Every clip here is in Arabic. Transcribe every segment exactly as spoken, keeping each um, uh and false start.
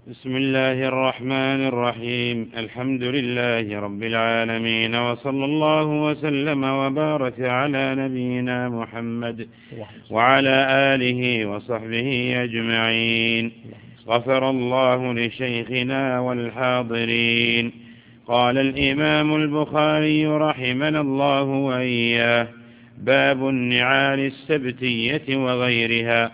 بسم الله الرحمن الرحيم. الحمد لله رب العالمين، وصلى الله وسلم وبارك على نبينا محمد وعلى آله وصحبه أجمعين. غفر الله لشيخنا والحاضرين. قال الإمام البخاري رحمنا الله وإياه: باب النعال السبتية وغيرها.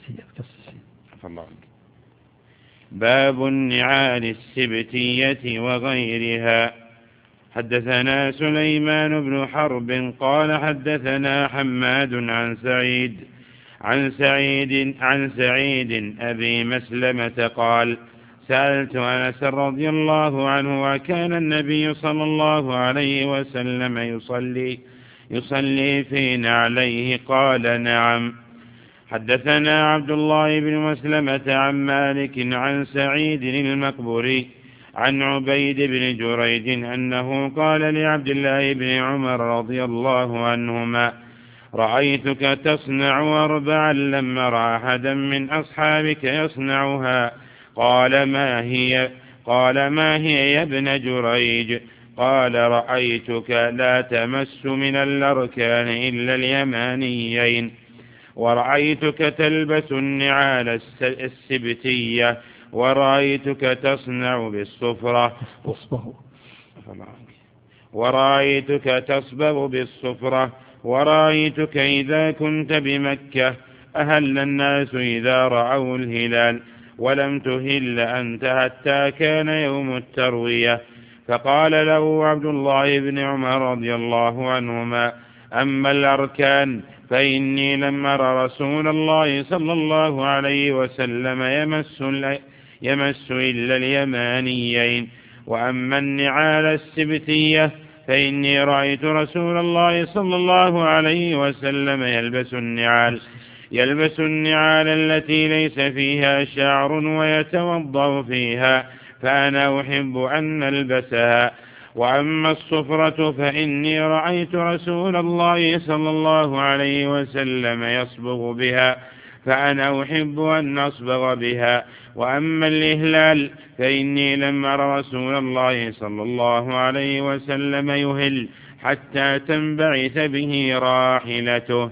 باب النعال السبتية وغيرها. حدثنا سليمان بن حرب قال حدثنا حماد عن سعيد عن سعيد عن سعيد أبي مسلمة قال: سألت أنس رضي الله عنه: وكان النبي صلى الله عليه وسلم يصلي يصلي في نعليه؟ قال: نعم. حدثنا عبد الله بن مسلمة عن مالك عن سعيد المقبري عن عبيد بن جريج أنه قال لعبد الله بن عمر رضي الله عنهما: رأيتك تصنع أربعا لم أرى أحدا من أصحابك يصنعها. قال: ما هي؟ قال: ما هي يا ابن جريج؟ قال: رأيتك لا تمس من الأركان إلا اليمانيين، ورأيتك تلبس النعال السبتية، ورأيتك تصنع بالصفرة ورأيتك تصبغ بالصفرة ورأيتك إذا كنت بمكة أهل الناس إذا رأوا الهلال، ولم تهل أنت حتى كان يوم التروية. فقال له عبد الله بن عمر رضي الله عنهما: أما الأركان فإني لم أر رسول الله صلى الله عليه وسلم يمس, يمس إلا اليمانيين، وأما النعال السبتية فإني رأيت رسول الله صلى الله عليه وسلم يلبس النعال يلبس النعال التي ليس فيها شعر ويتوضأ فيها، فأنا أحب أن نلبسها. وأما الصفرة فإني رأيت رسول الله صلى الله عليه وسلم يصبغ بها، فأنا أحب أن نصبغ بها. وأما الإهلال فإني لم أر رسول الله صلى الله عليه وسلم يهل حتى تنبعث به راحلته.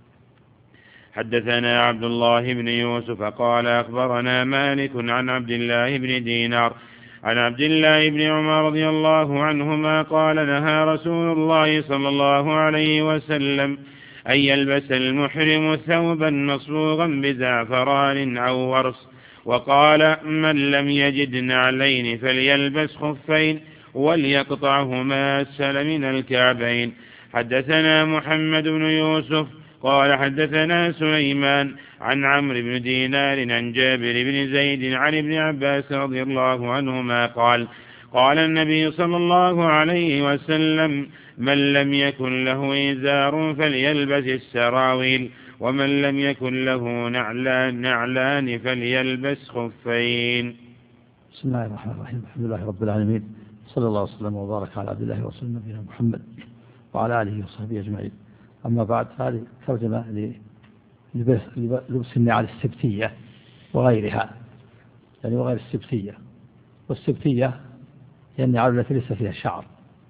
حدثنا عبد الله بن يوسف قال أخبرنا مالك عن عبد الله بن دينار عن عبد الله بن عمر رضي الله عنهما قال: نهى رسول الله صلى الله عليه وسلم أن يلبس المحرم ثوبا مصبوغا بزعفران أو ورس، وقال: من لم يجد نعلين فليلبس خفين وليقطعهما أسفل من الكعبين. حدثنا محمد بن يوسف قال حدثنا سليمان عن عمرو بن دينار عن جابر بن زيد عن ابن عباس رضي الله عنهما قال: قال النبي صلى الله عليه وسلم: من لم يكن له إزار فليلبس السراويل، ومن لم يكن له نعلان, نعلان فليلبس خفين. بسم الله الرحمن الرحيم. الحمد لله رب العالمين، صلى الله وسلم وبارك على عبد الله ورسوله نبينا محمد وعلى آله وصحبه أجمعين. أما بعد، هذه ترجمة للبس النعال السبتية وغيرها، يعني وغير السبتية. والسبتية هي النعال التي ليس فيها شعر،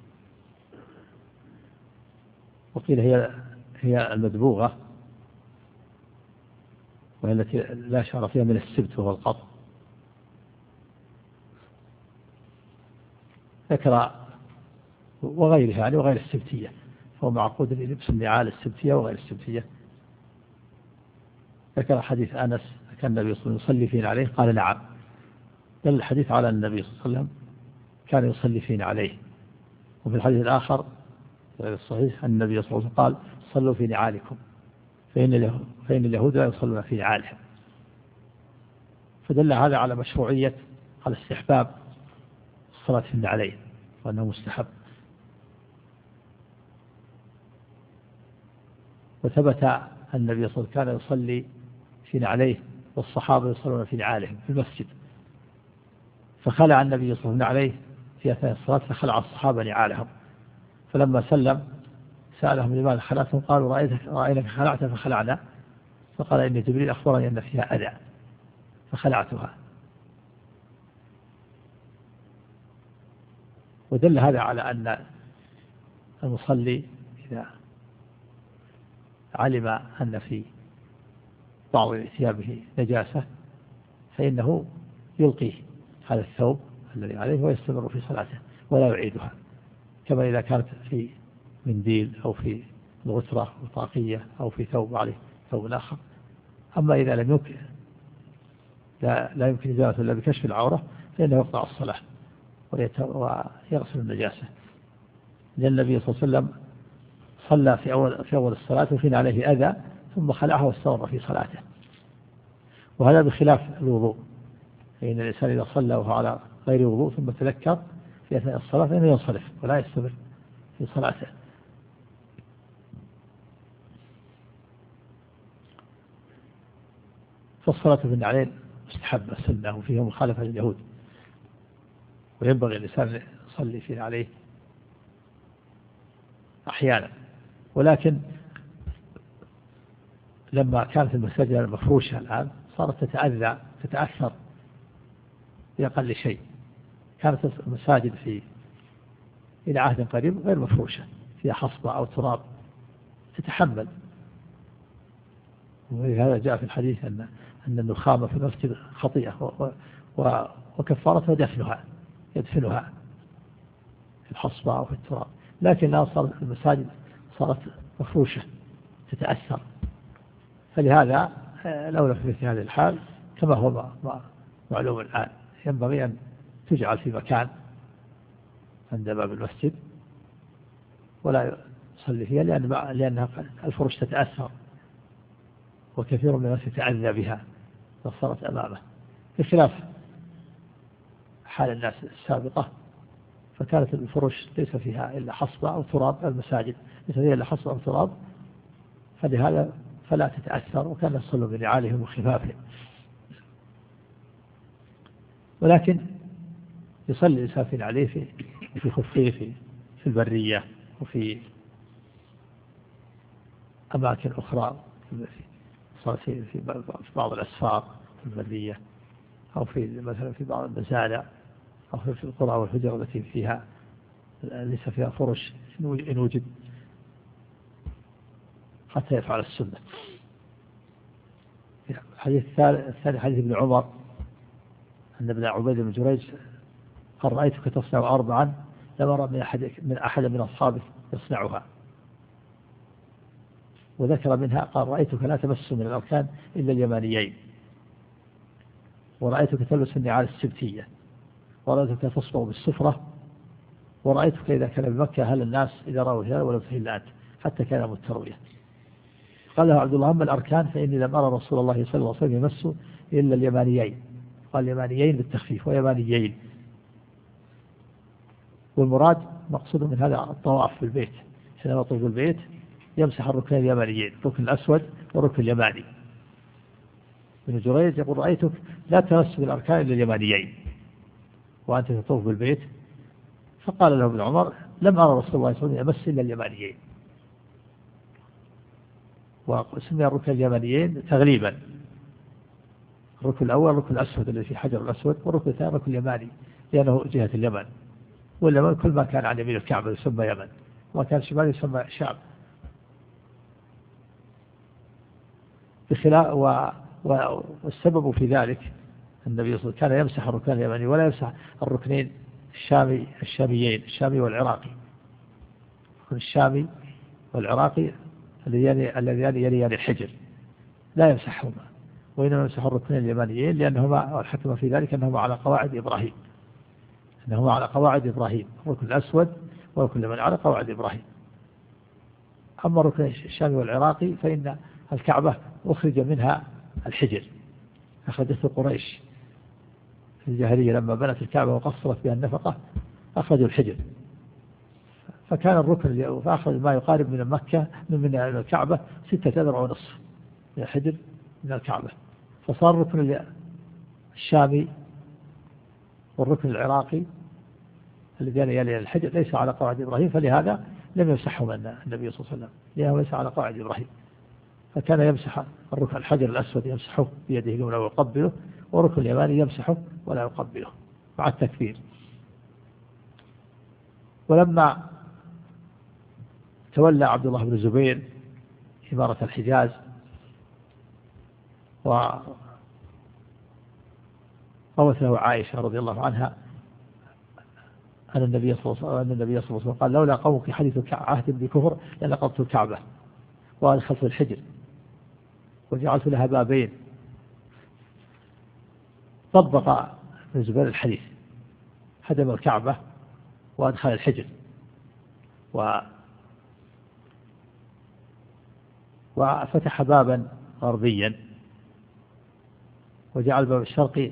وقيل هي هي المدبوغة، وهي التي لا شعر فيها من السبت وهو القط. ذكر وغيرها يعني وغير السبتية، فهو معقود للبس النعال السبتية وغير السبتية. ذكر حديث أنس: كان النبي صلى الله عليه وسلم يصلي فينا عليه؟ قال: نعم. دل الحديث على أن النبي صلى الله عليه وسلم كان يصلي فينا عليه. وفي الحديث الآخر غير الصحيح أن النبي صلى الله عليه وسلم قال: صلوا في نعالكم فإن فإن اليهود لا يصلون في نعالهم. فدل هذا على مشروعية، على استحباب الصلاة في النعلين، وأنه مستحب. وثبت أن النبي صلى الله عليه وسلم كان يصلي في نعليه والصحابة يصلون في نعالهم في المسجد، فخلع النبي صلى الله عليه وسلم في أثناء الصلاة، فخلع الصحابة نعالهم، فلما سلم سألهم لماذا خلعتم؟ قالوا: رأيتك رأيناك خلعت فخلعنا. فقال: إن جبريل أخبرني أن فيها أذى فخلعتها. ودل هذا على أن المصلي إذا علم أن في بعض ثيابه نجاسة فإنه يلقيه هذا الثوب الذي عليه ويستمر في صلاته ولا يعيدها، كما إذا كانت في منديل أو في الغترة وطاقية أو في ثوب عليه ثوب آخر. أما إذا لم يمكن لا, لا يمكن إزالته إلا بكشف العورة فإنه يقطع الصلاة ويغسل النجاسة، لأن النبي صلى الله عليه وسلم صلى في أول, في أول الصلاة وفين عليه أذى ثم خلعه واستمر في صلاته، وهذا بخلاف الوضوء، فإن الإنسان إذا صلى وهو على غير وضوء ثم تذكر في أثناء الصلاة فإنه ينصرف ولا يستمر في صلاته. فالصلاة بالنعلين مستحبة سنة وفيها مخالفة لليهود، وينبغي الإنسان يصلي فيه عليه أحيانا، ولكن لما كانت المساجد المفروشة الآن صارت تتأذى تتأثر بأقل شيء. كانت المساجد في إلى عهد قريب غير مفروشة فيها حصبة أو تراب تتحمل، وهذا جاء في الحديث أن أن النخامة في المسجد خطيئة وكفارتها دفنها يدفنها في الحصبة أو في التراب، لكن الآن صارت المساجد صارت مفروشة تتأثر، فلهذا لولا في مثل هذه الحال كما هو معلوم الآن ينبغي أن تجعل في مكان عند باب المسجد ولا يصلي فيها، لأن لأنها الفرش تتأثر وكثير من الناس يتأذى بها فصارت أمامه، بخلاف حال الناس السابقة فكانت الفرش ليس فيها إلا حصبة أو تراب، المساجد ليس فيها إلا حصبة أو تراب، فلهذا فلا تتأثر وكان يصلوا بنعالهم وخفافهم. ولكن يصلي الإنسان عليه في في خفيه في في البرية وفي أماكن أخرى في في بعض الأسفار في البرية أو في مثلا في بعض المزارع أو في القرى والحجر التي فيها ليس فيها فرش إن وجد حتى يفعل السنة. الحديث الثاني حديث ابن عمر أن ابن عبيد بن جريج قال رأيتك تصنع أربعا لم أرى من أحد من أحد من أصحابك يصنعها، وذكر منها قال رأيتك لا تمس من الأركان إلا اليمانيين، ورأيتك تلبس النعال السبتية، ورأيتك تصبغ بالسفرة، ورأيتك إذا كان بمكة هل الناس إذا رأوا الهلال ولم تهل أنت حتى كان متروية. قال له عبد الله أما الأركان فإني لم أرى رسول الله صلى الله عليه وسلم يمس إلا اليمانيين، قال اليمانيين بالتخفيف ويمانيين، والمراد مقصود من هذا الطواف في البيت، حينما يطوف بالبيت يمسح الركنين اليمانيين، الركن الأسود والركن اليماني. ابن جريج يقول رأيتك لا تمس بالأركان إلا اليمانيين وأنت تطوف بالبيت، فقال له ابن عمر لم أرى رسول الله صلى الله عليه وسلم يمس إلا اليمانيين، وسمي الركن اليمانيين تغليبا، الركن الأول الركن الأسود الذي في حجر الأسود، والركن الثاني الركن اليماني لأنه جهة اليمن، واليمن كل ما كان عن يمين الكعبة يسمى يمن، وما كان شمال يسمى شام. بخلاف و... و... والسبب في ذلك النبي صلى الله عليه وسلم كان يمسح الركن اليماني ولا يمسح الركنين الشامي الشاميين الشامي والعراقي، الركن الشامي والعراقي الذيان يليان الحجر لا يمسحهما، وإنما يمسح الركنين اليمانيين لأنهما والحكمة في ذلك أنهما على قواعد إبراهيم أنهما على قواعد إبراهيم الركن الأسود والركن اليماني على قواعد إبراهيم. أما الركن الشامي والعراقي فإن الكعبة أخرج منها الحجر، أخرجته قريش في الجاهلية لما بنت الكعبة وقصرت بها النفقة أخرجوا الحجر، فكان الركن فأخرج ما يقارب من مكة من الكعبة ستة أذرع ونصف من الحجر من الكعبة، فصار الركن الشامي والركن العراقي الذي يلي الحجر ليس على قواعد إبراهيم، فلهذا لم يمسحهما النبي صلى الله عليه وسلم لأنه ليس على قواعد إبراهيم، فكان يمسح الركن الحجر الأسود يمسحه بيده اليمنى ويقبله، والركن اليماني يمسحه ولا يقبله مع التكبير. ولما تولى عبد الله بن الزبير إمارة الحجاز وروت له عائشة رضي الله عنها أن النبي صلى الله عليه وسلم قال لولا قومك حديث عهد بكفر لنقضت الكعبة وأدخلت الحجر وجعلت لها بابين. طبق ابن الزبير الحديث، هدم الكعبة وأدخل الحجر و وفتح بابا غربيا وجعل الباب الشرقي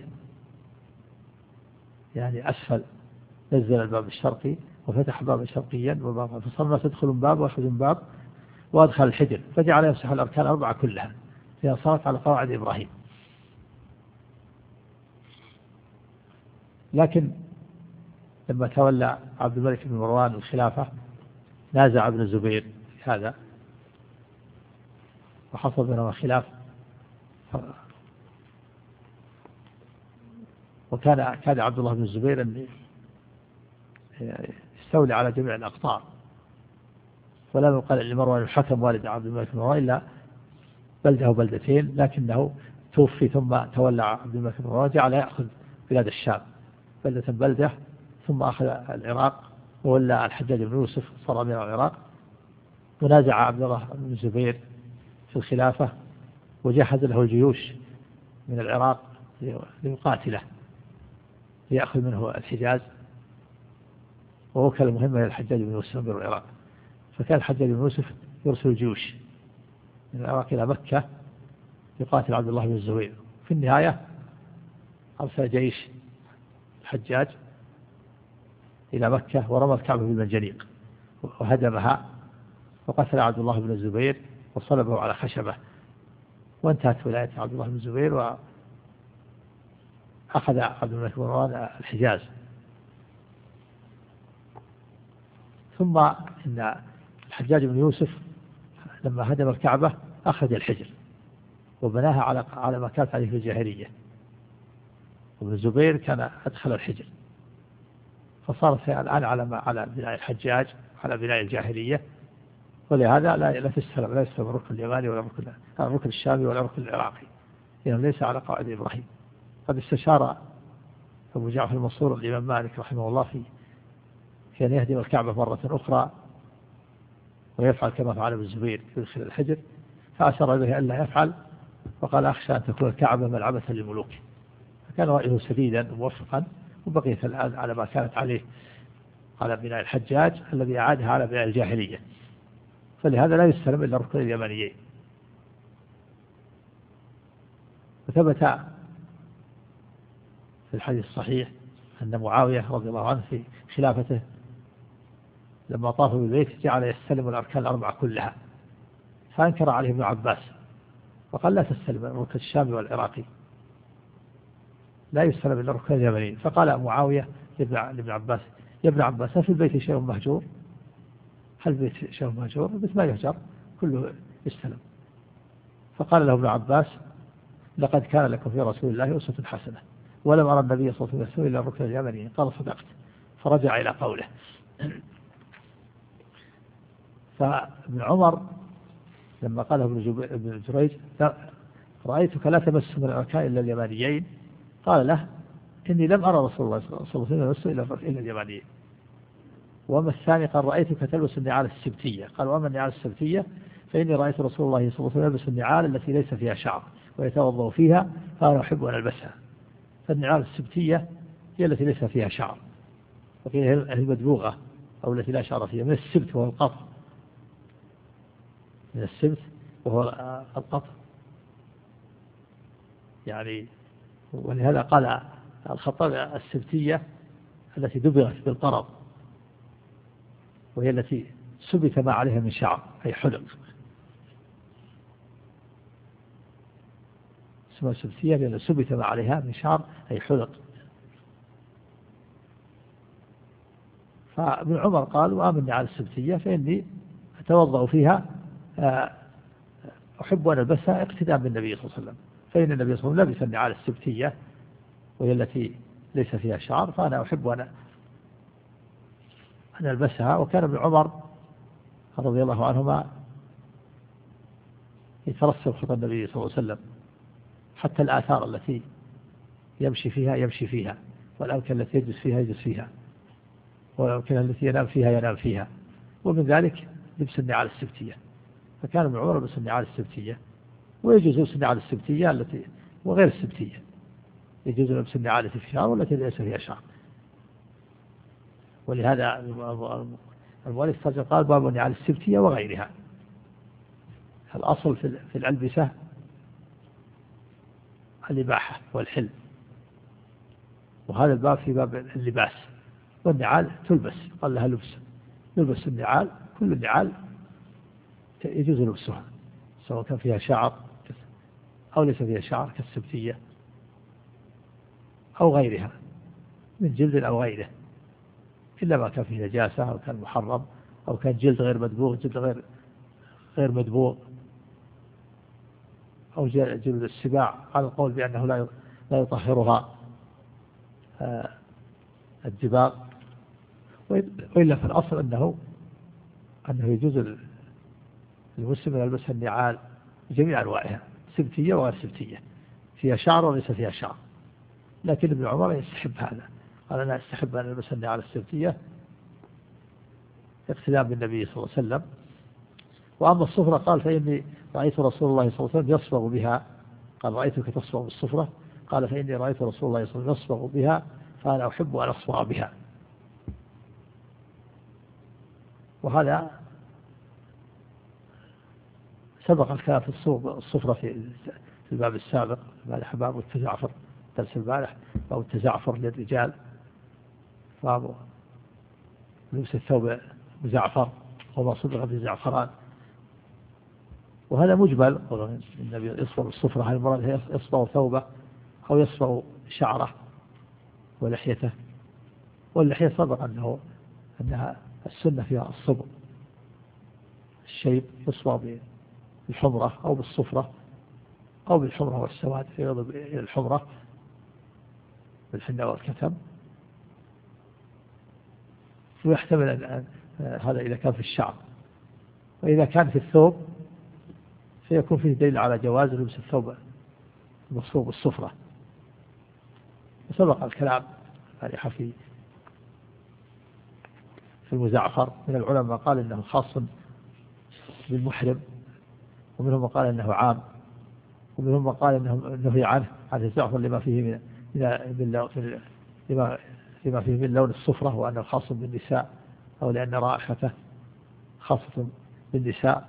يعني أسفل، نزل الباب الشرقي وفتح بابا شرقيا وبابا، فصار الناس يدخلون باب ويخرجون باب، وأدخل الحجر فجعل يمسح الأركان الأربعة كلها فيها صارت على قواعد إبراهيم. لكن لما تولى عبد الملك بن مروان الخلافة نازع ابن الزبير في هذا وحصل بينهما خلاف، وكان كان عبد الله بن الزبير أن يستولي على جميع الأقطار، ولم يقال لمروان الحكم والد عبد الملك بن مروان إلا بلده وبلدتين، لكنه توفي ثم تولى عبد الملك بن مروان جعل يأخذ بلاد الشام بلدة بلدة، ثم أخذ العراق وولى الحجاج بن يوسف صار أمير العراق، ونازع عبد الله بن الزبير في الخلافة وجهز له الجيوش من العراق ليقاتله ليأخذ منه الحجاز، ووكل المهمة إلى الحجاج بن يوسف أمير العراق. فكان الحجاج بن يوسف يرسل الجيوش من العراق إلى مكة يقاتل عبد الله بن الزبير. في النهاية أرسل جيش الحجاج إلى مكة ورمى الكعبة بالمنجنيق وهدمها، وقتل عبد الله بن الزبير وصلبه على خشبة، وانتهت ولاية عبد الله بن الزبير، وأخذ عبد الملك بن مروان الحجاز. ثم إن الحجاج بن يوسف لما هدم الكعبة أخذ الحجر وبناها على على ما كانت عليه في الجاهلية، وابن الزبير كان أدخل الحجر، فصارت الآن على ما على بناء الحجاج على بناء الجاهلية، ولهذا لا لا تستلم لا يستلم الركن اليماني ولا الركن الركن الشامي ولا الركن العراقي، لأنه ليس على قواعد إبراهيم. قد استشار أبو جعفر المنصور الإمام مالك رحمه الله في في أن يهدم الكعبة مرة أخرى ويفعل كما فعل ابن الزبير يدخل الحجر، فأشار إليه ألا يفعل، وقال أخشى أن تكون الكعبة ملعبة للملوك. فكان رأيه سديدا وموفقا، وبقيت الآن على ما كانت عليه على بناء الحجاج الذي أعادها على بناء الجاهلية، فلهذا لا يستلم إلا الركن اليمانيين. وثبت في الحديث الصحيح أن معاوية رضي الله عنه في خلافته لما طاف بالبيت جعل يستلم الأركان الأربعة كلها، فأنكر عليه ابن عباس وقال لا تستلم الركن الشامي والعراقي، لا يستلم إلا الركن اليمانيين. فقال معاوية لابن عباس يا ابن عباس هل في البيت شيء مهجور؟ هل البيت شيء مهجور؟ البيت ما يهجر كله يستلم. فقال له ابن عباس لقد كان لكم في رسول الله أسوة حسنة ولم أرى النبي صلى الله عليه وسلم إلا الركن اليماني. قال صدقت، فرجع إلى قوله. فابن عمر لما قاله ابن جريج رأيتك لا تمس من الأركان إلا اليمانيين، قال له إني لم أرى رسول الله صلى الله عليه وسلم يمس إلا اليمانيين. وأما الثاني قال رأيتك تلبس النعال السبتية، قال وأما النعال السبتية فإني رأيت رسول الله صلى الله عليه وسلم يلبس النعال التي ليس فيها شعر ويتوضأ فيها، فأنا أحب أن ألبسها. فالنعال السبتية هي التي ليس فيها شعر، وهي المدبوغة أو التي لا شعر فيها، من السبت وهو القطر، من السبت وهو القطر يعني. ولهذا قال الخطاب السبتية التي دبغت بالقرض، وهي التي سبت ما عليها من شعر أي حلق، اسمها السبتية لأن سبت ما عليها من شعر أي حلق. فابن عمر قال وآمني على السبتية فإني أتوضأ فيها أحب أن ألبسها اقتداء بالنبي صلى الله عليه وسلم، فإن النبي صلى الله عليه وسلم لبس النعال السبتية وهي التي ليس فيها شعر، فأنا أحب أن أن يلبسها. وكان ابن عمر رضي الله عنهما يترسل خطى النبي صلى الله عليه وسلم، حتى الآثار التي يمشي فيها يمشي فيها، والأمكنة التي يجلس فيها يجلس فيها، والأمكنة التي ينام فيها ينام فيها. ومن ذلك لبس النعال السبتية، فكان ابن عمر لبس النعال السبتية. ويجوز لبس النعال السبتية التي وغير السبتية، يجوز لبس النعال التي في شعر والتي ليس فيها شعر. ولهذا المؤلف ترجم قال باب النعال السبتية وغيرها. الأصل في الألبسة الإباحة والحل، وهذا الباب في باب اللباس. والنعال تلبس، قال لها لبس، يلبس النعال، كل النعال يجوز لبسها سواء كان فيها شعر أو ليس فيها شعر كالسبتية أو غيرها من جلد أو غيره، إلا ما كان فيه نجاسة أو كان محرم أو كان جلد غير مدبوغ، جلد غير غير مدبوغ، أو جلد السباع على القول بأنه لا لا يطهرها الدباغ. وإلا في الأصل أنه أنه يجوز المسلم أن يلبس النعال بجميع أنواعها، سبتية وغير سبتية، فيها شعر وليس فيها شعر. لكن ابن عمر يستحب هذا، قال أنا أستحب أن ألبس النعال السبتية اقتداء بالنبي صلى الله عليه وسلم. وأما الصفرة قال فإني رأيت رسول الله صلى الله عليه وسلم يصبغ بها، قال رأيتك تصبغ بالصفرة، قال فإني رأيت رسول الله صلى الله عليه وسلم يصبغ بها فأنا أحب أن أصبغ بها. وهذا سبق الكلام في الصفرة في الباب السابق، باب التزعفر، درس البارح، باب التزعفر للرجال، باب لبس الثوب مزعفر وما صبغ بزعفران. وهذا مجمل، النبي يصبغ الصفرة، هذه المراد يصبغ ثوبه أو يصبغ شعره ولحيته. واللحية سبق أنه أنها السنة فيها الصبغ، الشيب يصبغ بالحمرة أو بالصفرة أو بالحمرة والسواد فيضرب إلى الحمرة بالحنة والكتم. ويحتمل أن هذا إذا كان في الشعر، وإذا كان في الثوب فيكون فيه دليل على جواز لبس الثوب المصفوغ بالصفرة. وسبق الكلام البارحة في في المزعفر. من العلماء قال إنه خاص بالمحرم، ومنهم من قال إنه عام، ومنهم من قال إنه نهي عنه عن الزعفر لما فيه من من لما لما فيه من لون الصفرة، وأنه خاص بالنساء، أو لأن رائحته خاصة بالنساء.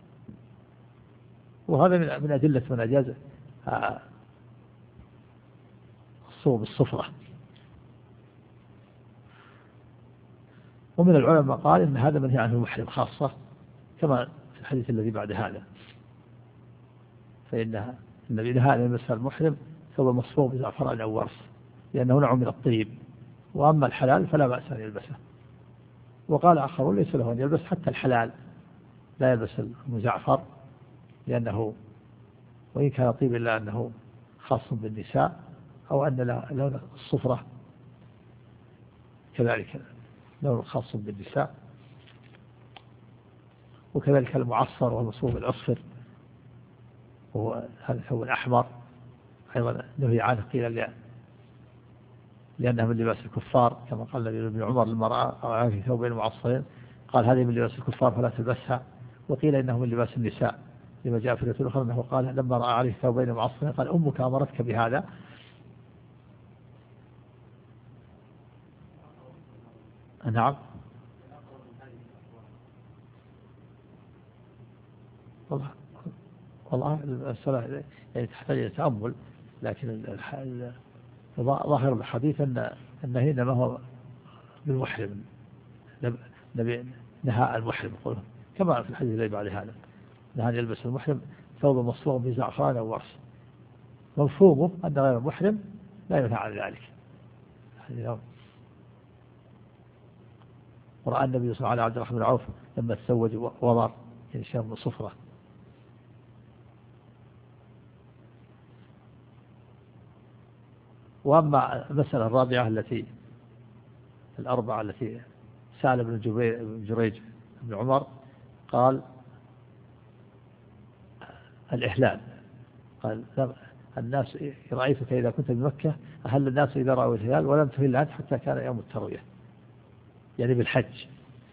وهذا من من أدلة من أجاز الصوب بالصفرة. ومن العلماء قال إن هذا منهي عنه المحرم خاصة، كما في الحديث الذي بعد هذا، فإنها النبي نهى أن يلبس المحرم ثوب مصفوغ بزعفران أو ورس، لأنه نوع من الطيب. وأما الحلال فلا بأس أن يلبسه. وقال آخرون ليس له أن يلبس حتى الحلال لا يلبس المزعفر، لأنه وإن كان طيب إلا أنه خاص بالنساء، أو أن لون الصفرة كذلك لون خاص بالنساء. وكذلك المعصر والمصفوغ بالأصفر، وهو هذا الثوب الأحمر أيضا نهي عنه، قيل لأنه من لباس الكفار، كما قال ابن عمر للمرأة أو في ثوبين معصرين قال هذه من لباس الكفار فلا تلبسها. وقيل إنه من لباس النساء، لما جاء في الرواية الأخرى أنه قال لما رأى عليه ثوبين معصرين قال أمك أمرتك بهذا. نعم. والله والله المسألة يعني تحتاج إلى تأمل، لكن ظاهر الحديث أن أن هنا ما هو بالمحرم، نبي نهى المحرم كما في الحديث الذي بعد هذا، نهى أن يلبس المحرم ثوب مصفوغ بزعفران أو ورس. مفهومه أن غير المحرم لا ينهى عن ذلك. ورأى النبي صلى الله عليه وسلم عبد الرحمن بن عوف لما تزوج وضر يعني شيء من صفرة. وأما المسألة الرابعة التي الأربعة التي سأل ابن جريج ابن عمر قال الإهلال، قال الناس رأيتك إذا كنت بمكة أهل الناس إذا رأوا الهلال ولم تهل أنت حتى كان يوم التروية، يعني بالحج.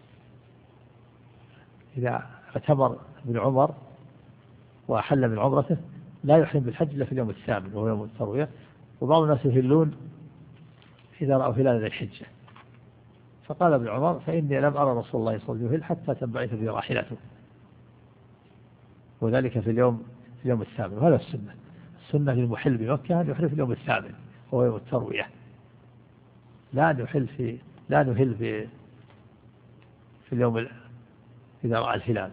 إذا اعتمر ابن عمر وأحل من عمرته لا يحرم بالحج إلا في اليوم الثامن وهو يوم التروية، وبعض الناس يهلون إذا رأوا هلال ذي الحجة. فقال ابن عمر فإني لم أرى رسول الله صلى الله عليه وسلم حتى تنبعث بي راحلته، وذلك في اليوم في اليوم الثامن. وهذا السنة، السنة للمحل بمكة أن يحل في اليوم الثامن وهو يوم التروية، لا أن يحل في لا نهل في في اليوم ال... إذا رأى الهلال.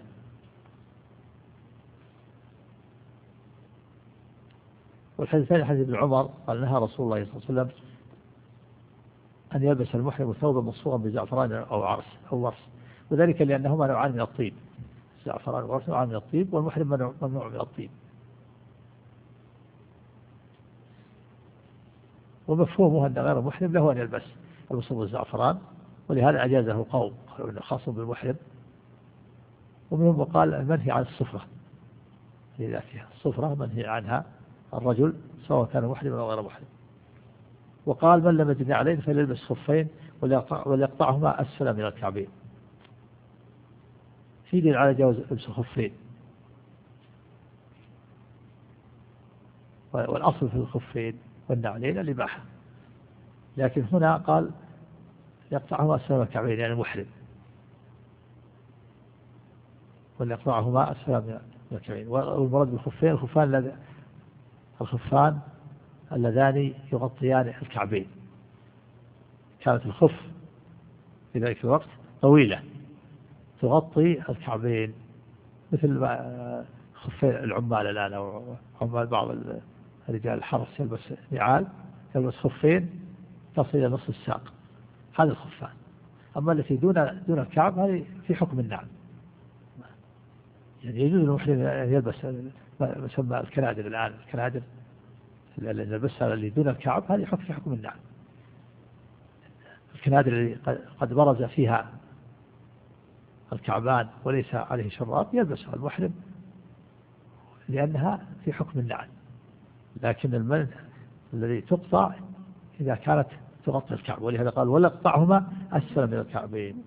والحديث الثاني حديث ابن عمر قال نهى رسول الله صلى الله عليه وسلم أن يلبس المحرم ثوبا مصفوغا بزعفران أو عرس أو ورس، وذلك لأنهما نوعان من الطيب، الزعفران والورس نوعان من الطيب، والمحرم ممنوع من الطيب. ومفهومه أن غير المحرم له أن يلبس المصفوغ بالزعفران، ولهذا أجازه قوم قالوا إنه خاص بالمحرم. ومنهم قال المنهي عن الصفرة لذاتها، الصفرة منهي عنها الرجل سواء كان محرما أو غير محرم. وقال من لم يجد عليه فليلبس خفين وليقطعهما أسفل من الكعبين، في دليل على جواز لبس الخفين. والأصل في الخفين والنعلين الإباحة، لكن هنا قال يقطعهما أسفل من الكعبين يعني المحرم، وليقطعهما أسفل من الكعبين. والمراد بالخفين الخفان الخفان اللذان يغطيان الكعبين. كانت الخف في ذلك الوقت طويلة تغطي الكعبين، مثل خفين العمال الآن، أو عمال بعض الرجال الحرس يلبس نعال يلبس خفين تصل إلى نصف الساق، هذا الخفان. أما التي دون دون الكعب هذه في حكم النعل، يعني يجوز للمحرم أن يلبس ما يسمى الكنادر الآن، الكنادر اللي نلبسها اللي دون الكعب هذه حكم في حكم النعل. الكنادر اللي قد برز فيها الكعبان وليس عليه شراب يلبسها المحرم لأنها في حكم النعل، لكن المنع الذي تقطع إذا كانت تغطي الكعب، ولهذا قال ولا اقطعهما أسفل من الكعبين.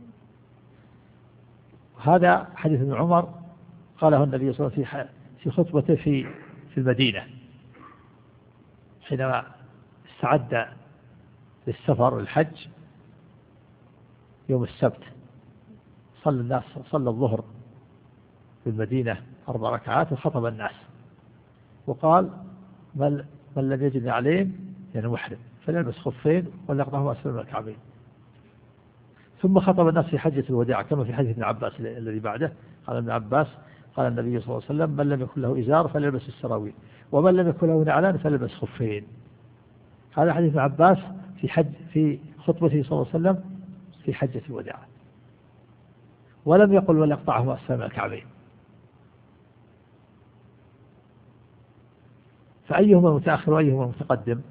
هذا حديث ابن عمر قاله النبي صلى الله عليه وسلم في خطبته في في المدينة حينما استعد للسفر والحج يوم السبت. صلى الناس صلى الظهر في المدينة أربع ركعات وخطب الناس، وقال من من لم يجد عليهم يعني محرم فليلبس خفين وليقطعهما أسفل من الكعبين. ثم خطب الناس في حجة الوداع كما في حديث ابن عباس الذي بعده. قال ابن عباس قال النبي صلى الله عليه وسلم من لم يكن له إزار فليلبس السراويل ومن لم يكن له نعلان فليلبس خفين. هذا حديث ابن عباس في حج في خطبته صلى الله عليه وسلم في حجة الوداع، ولم يقل وليقطعهما أسفل من الكعبين. فأيهما المتأخر وأيهما المتقدم؟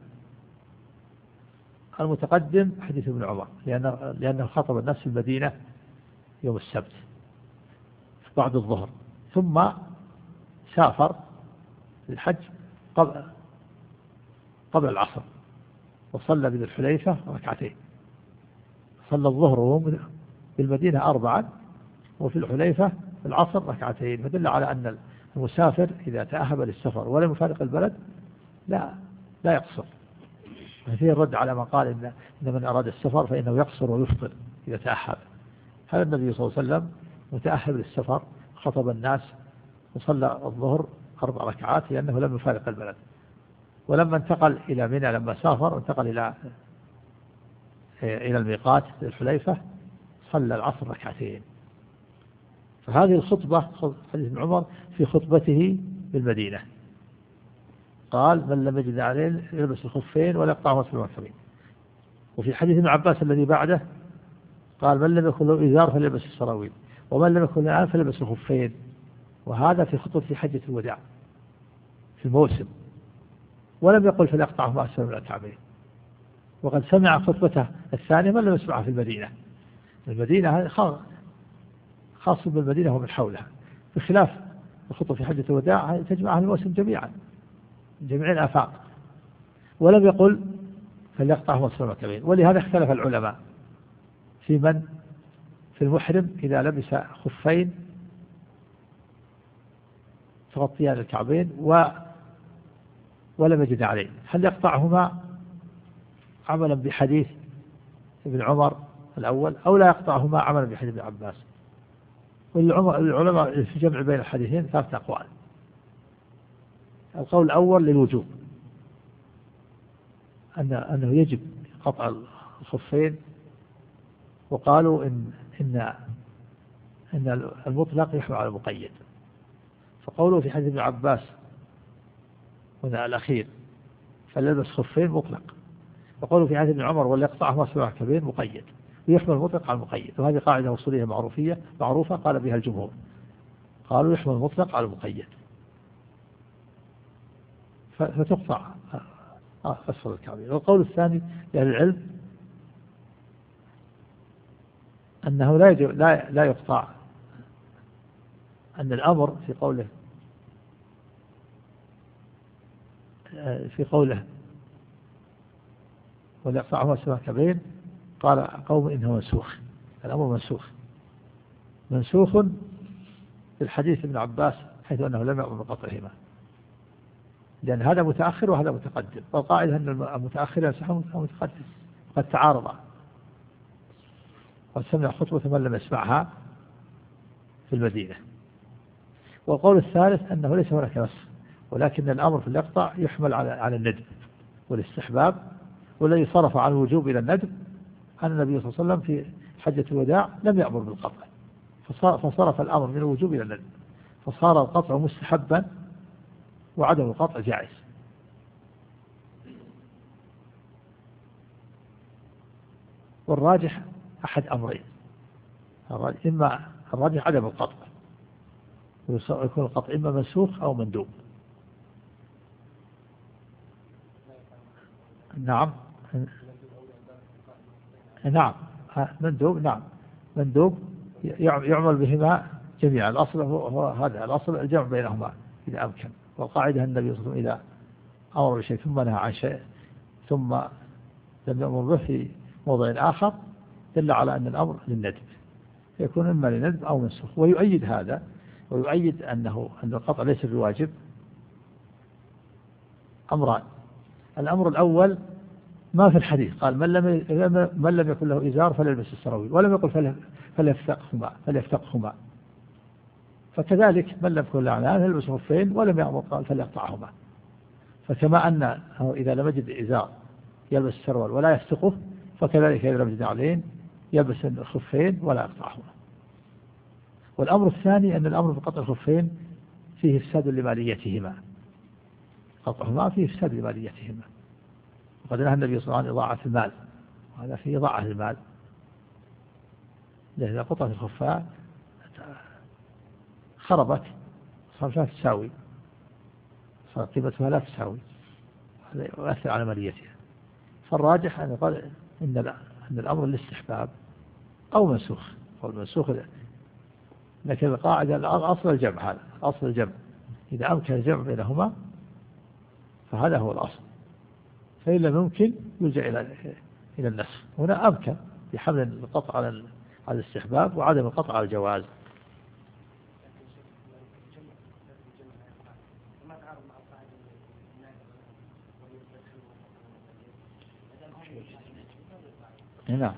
المتقدم حديث ابن عمر لأنه, لأنه خطب الناس في المدينة يوم السبت بعد الظهر، ثم سافر للحج قبل, قبل العصر وصلى بذي الحليفة ركعتين. صلى الظهر وهو بالمدينة أربعا وفي الحليفة العصر ركعتين، فدل على أن المسافر إذا تأهب للسفر ولم يفارق البلد لا لا يقصر. فيه الرد على ما قال إن, إن من أراد السفر فإنه يقصر ويفطر إذا تأهب. هذا النبي صلى الله عليه وسلم متأهب للسفر خطب الناس وصلى الظهر أربع ركعات لأنه لم يفارق البلد. ولما انتقل إلى منى لما سافر انتقل إلى إلى الميقات الحليفة صلى العصر ركعتين. فهذه الخطبة حديث ابن عمر في خطبته بالمدينة قال من لم يجد عليه يلبس الخفين ولا يقطعهما أسفل من الكعبين. وفي حديث ابن عباس الذي بعده قال من لم يكن له إزار فليلبس السراويل ومن لم يكن له نعال فليلبس الخفين. وهذا في خطبة في حجة الوداع في الموسم، ولم يقل فليقطعهما أسفل من الكعبين. وقد سمع خطبته الثانية من لم يسمعها في المدينة المدينة خاص بالمدينة ومن حولها، بخلاف الخطبة في حجة الوداع تجمع أهل الموسم جميعا من جميع الآفاق. ولم يقل فليقطعهما أسفل الكعبين. ولهذا اختلف العلماء في من في المحرم إذا لبس خفين تغطيان الكعبين و ولم يجد عليه، هل يقطعهما عملا بحديث ابن عمر الأول أو لا يقطعهما عملا بحديث ابن عباس؟ والعلماء في جمع بين الحديثين ثلاثة أقوال. القول الأول للوجوب، أن أنه يجب قطع الخفين، وقالوا إن إن إن المطلق يحمل على المقيد، فقوله في حديث ابن عباس هنا الأخير فليلبس خفين مطلق، وقوله في حديث ابن عمر وليقطعهما أسفل الكعبين مقيد، ويحمل المطلق على المقيد. وهذه قاعدة أصولية معروفية معروفة قال بها الجمهور، قالوا يحمل المطلق على المقيد فتقطع أسفل الكعبين. والقول الثاني لأهل العلم أنه لا لا لا يقطع، أن الأمر في قوله في قوله وليقطعهما أسفل الكعبين قال قوم إنه منسوخ، الأمر منسوخ منسوخ في الحديث ابن عباس حيث أنه لم يأمر بقطعهما، لأن هذا متأخر وهذا متقدم، والقاعدة أن المتأخر ينسخ المتقدم قد تعارضا، قد سمع خطبة من لم يسمعها في المدينة. والقول الثالث أنه ليس هناك نسخ، ولكن الأمر في اليقطع يحمل على على الندب والاستحباب، والذي صرف عن الوجوب إلى الندب أن النبي صلى الله عليه وسلم في حجة الوداع لم يأمر بالقطع، فصرف الأمر من الوجوب إلى الندب، فصار القطع مستحبا وعدم القطع جائز. والراجح أحد أمرين، إما الراجح عدم القطع، ويكون القطع إما منسوخ أو مندوب. نعم نعم مندوب، نعم مندوب يعمل بهما جميعا. الأصل هو هذا، الأصل الجمع بينهما إذا أمكن. والقاعدة النبي صلى الله عليه وسلم إذا أمر بشيء ثم نهى عن شيء ثم لم يأمر به في موضع آخر دل على أن الأمر للندب، يكون إما للندب أو منسوخ. ويؤيد هذا ويؤيد أنه أن القطع ليس بواجب أمران. الأمر الأول ما في الحديث قال من لم من لم يكن له إزار فليلبس السراويل، ولم يقل فليفتقهما فليفتقهما فكذلك من لم يكن له عنان يلبس خفين ولم يأمر قال فليقطعهما. فكما أن إذا لم يجد إزار يلبس السروال ولا يفتقه، فكذلك إذا لم يجد علين يلبس الخفين ولا يقطعهما. والأمر الثاني أن الأمر بقطع الخفين فيه إفساد لماليتهما، قطعهما فيه إفساد لماليتهما، وقد نهى النبي صلى الله عليه وسلم عن إضاعة المال، وهذا فيه إضاعة المال، لأن إذا قطعت الخفاء خربت صارت لا تساوي، صارت قيمتها لا تساوي، هذا يؤثر على ماليتها. فالراجح أن يقال إن أن الأمر الاستحباب أو منسوخ، والمنسوخ لكن القاعدة الأصل الجمع، هذا أصل الجمع، إذا أمكن الجمع بينهما فهذا هو الأصل، فإن لم يمكن يلجأ إلى إلى النسخ. هنا أمكن بحمل القطع على على الاستحباب وعدم القطع على الجواز. نعم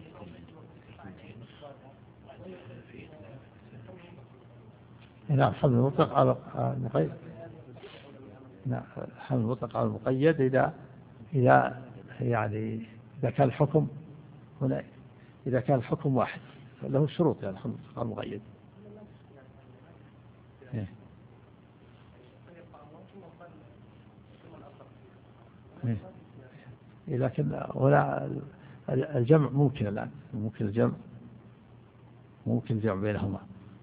نعم حمل المطلق على المقيد، نعم حمل المطلق على المقيد إذا إذا يعني إذا كان الحكم هنا إذا كان الحكم واحد له شروط، يعني حمل المطلق على المقيد. إيه. إيه. لكن هنا الجمع ممكن الآن، ممكن الجمع ممكن الجمع بينهما.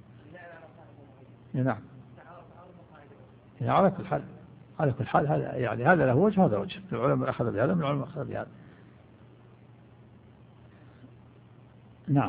نعم يعني على كل حال على كل حال هذا يعني هذا له وجه هذا وجه، العلماء أخذ بهذا من العلماء أخذ بهذا. نعم.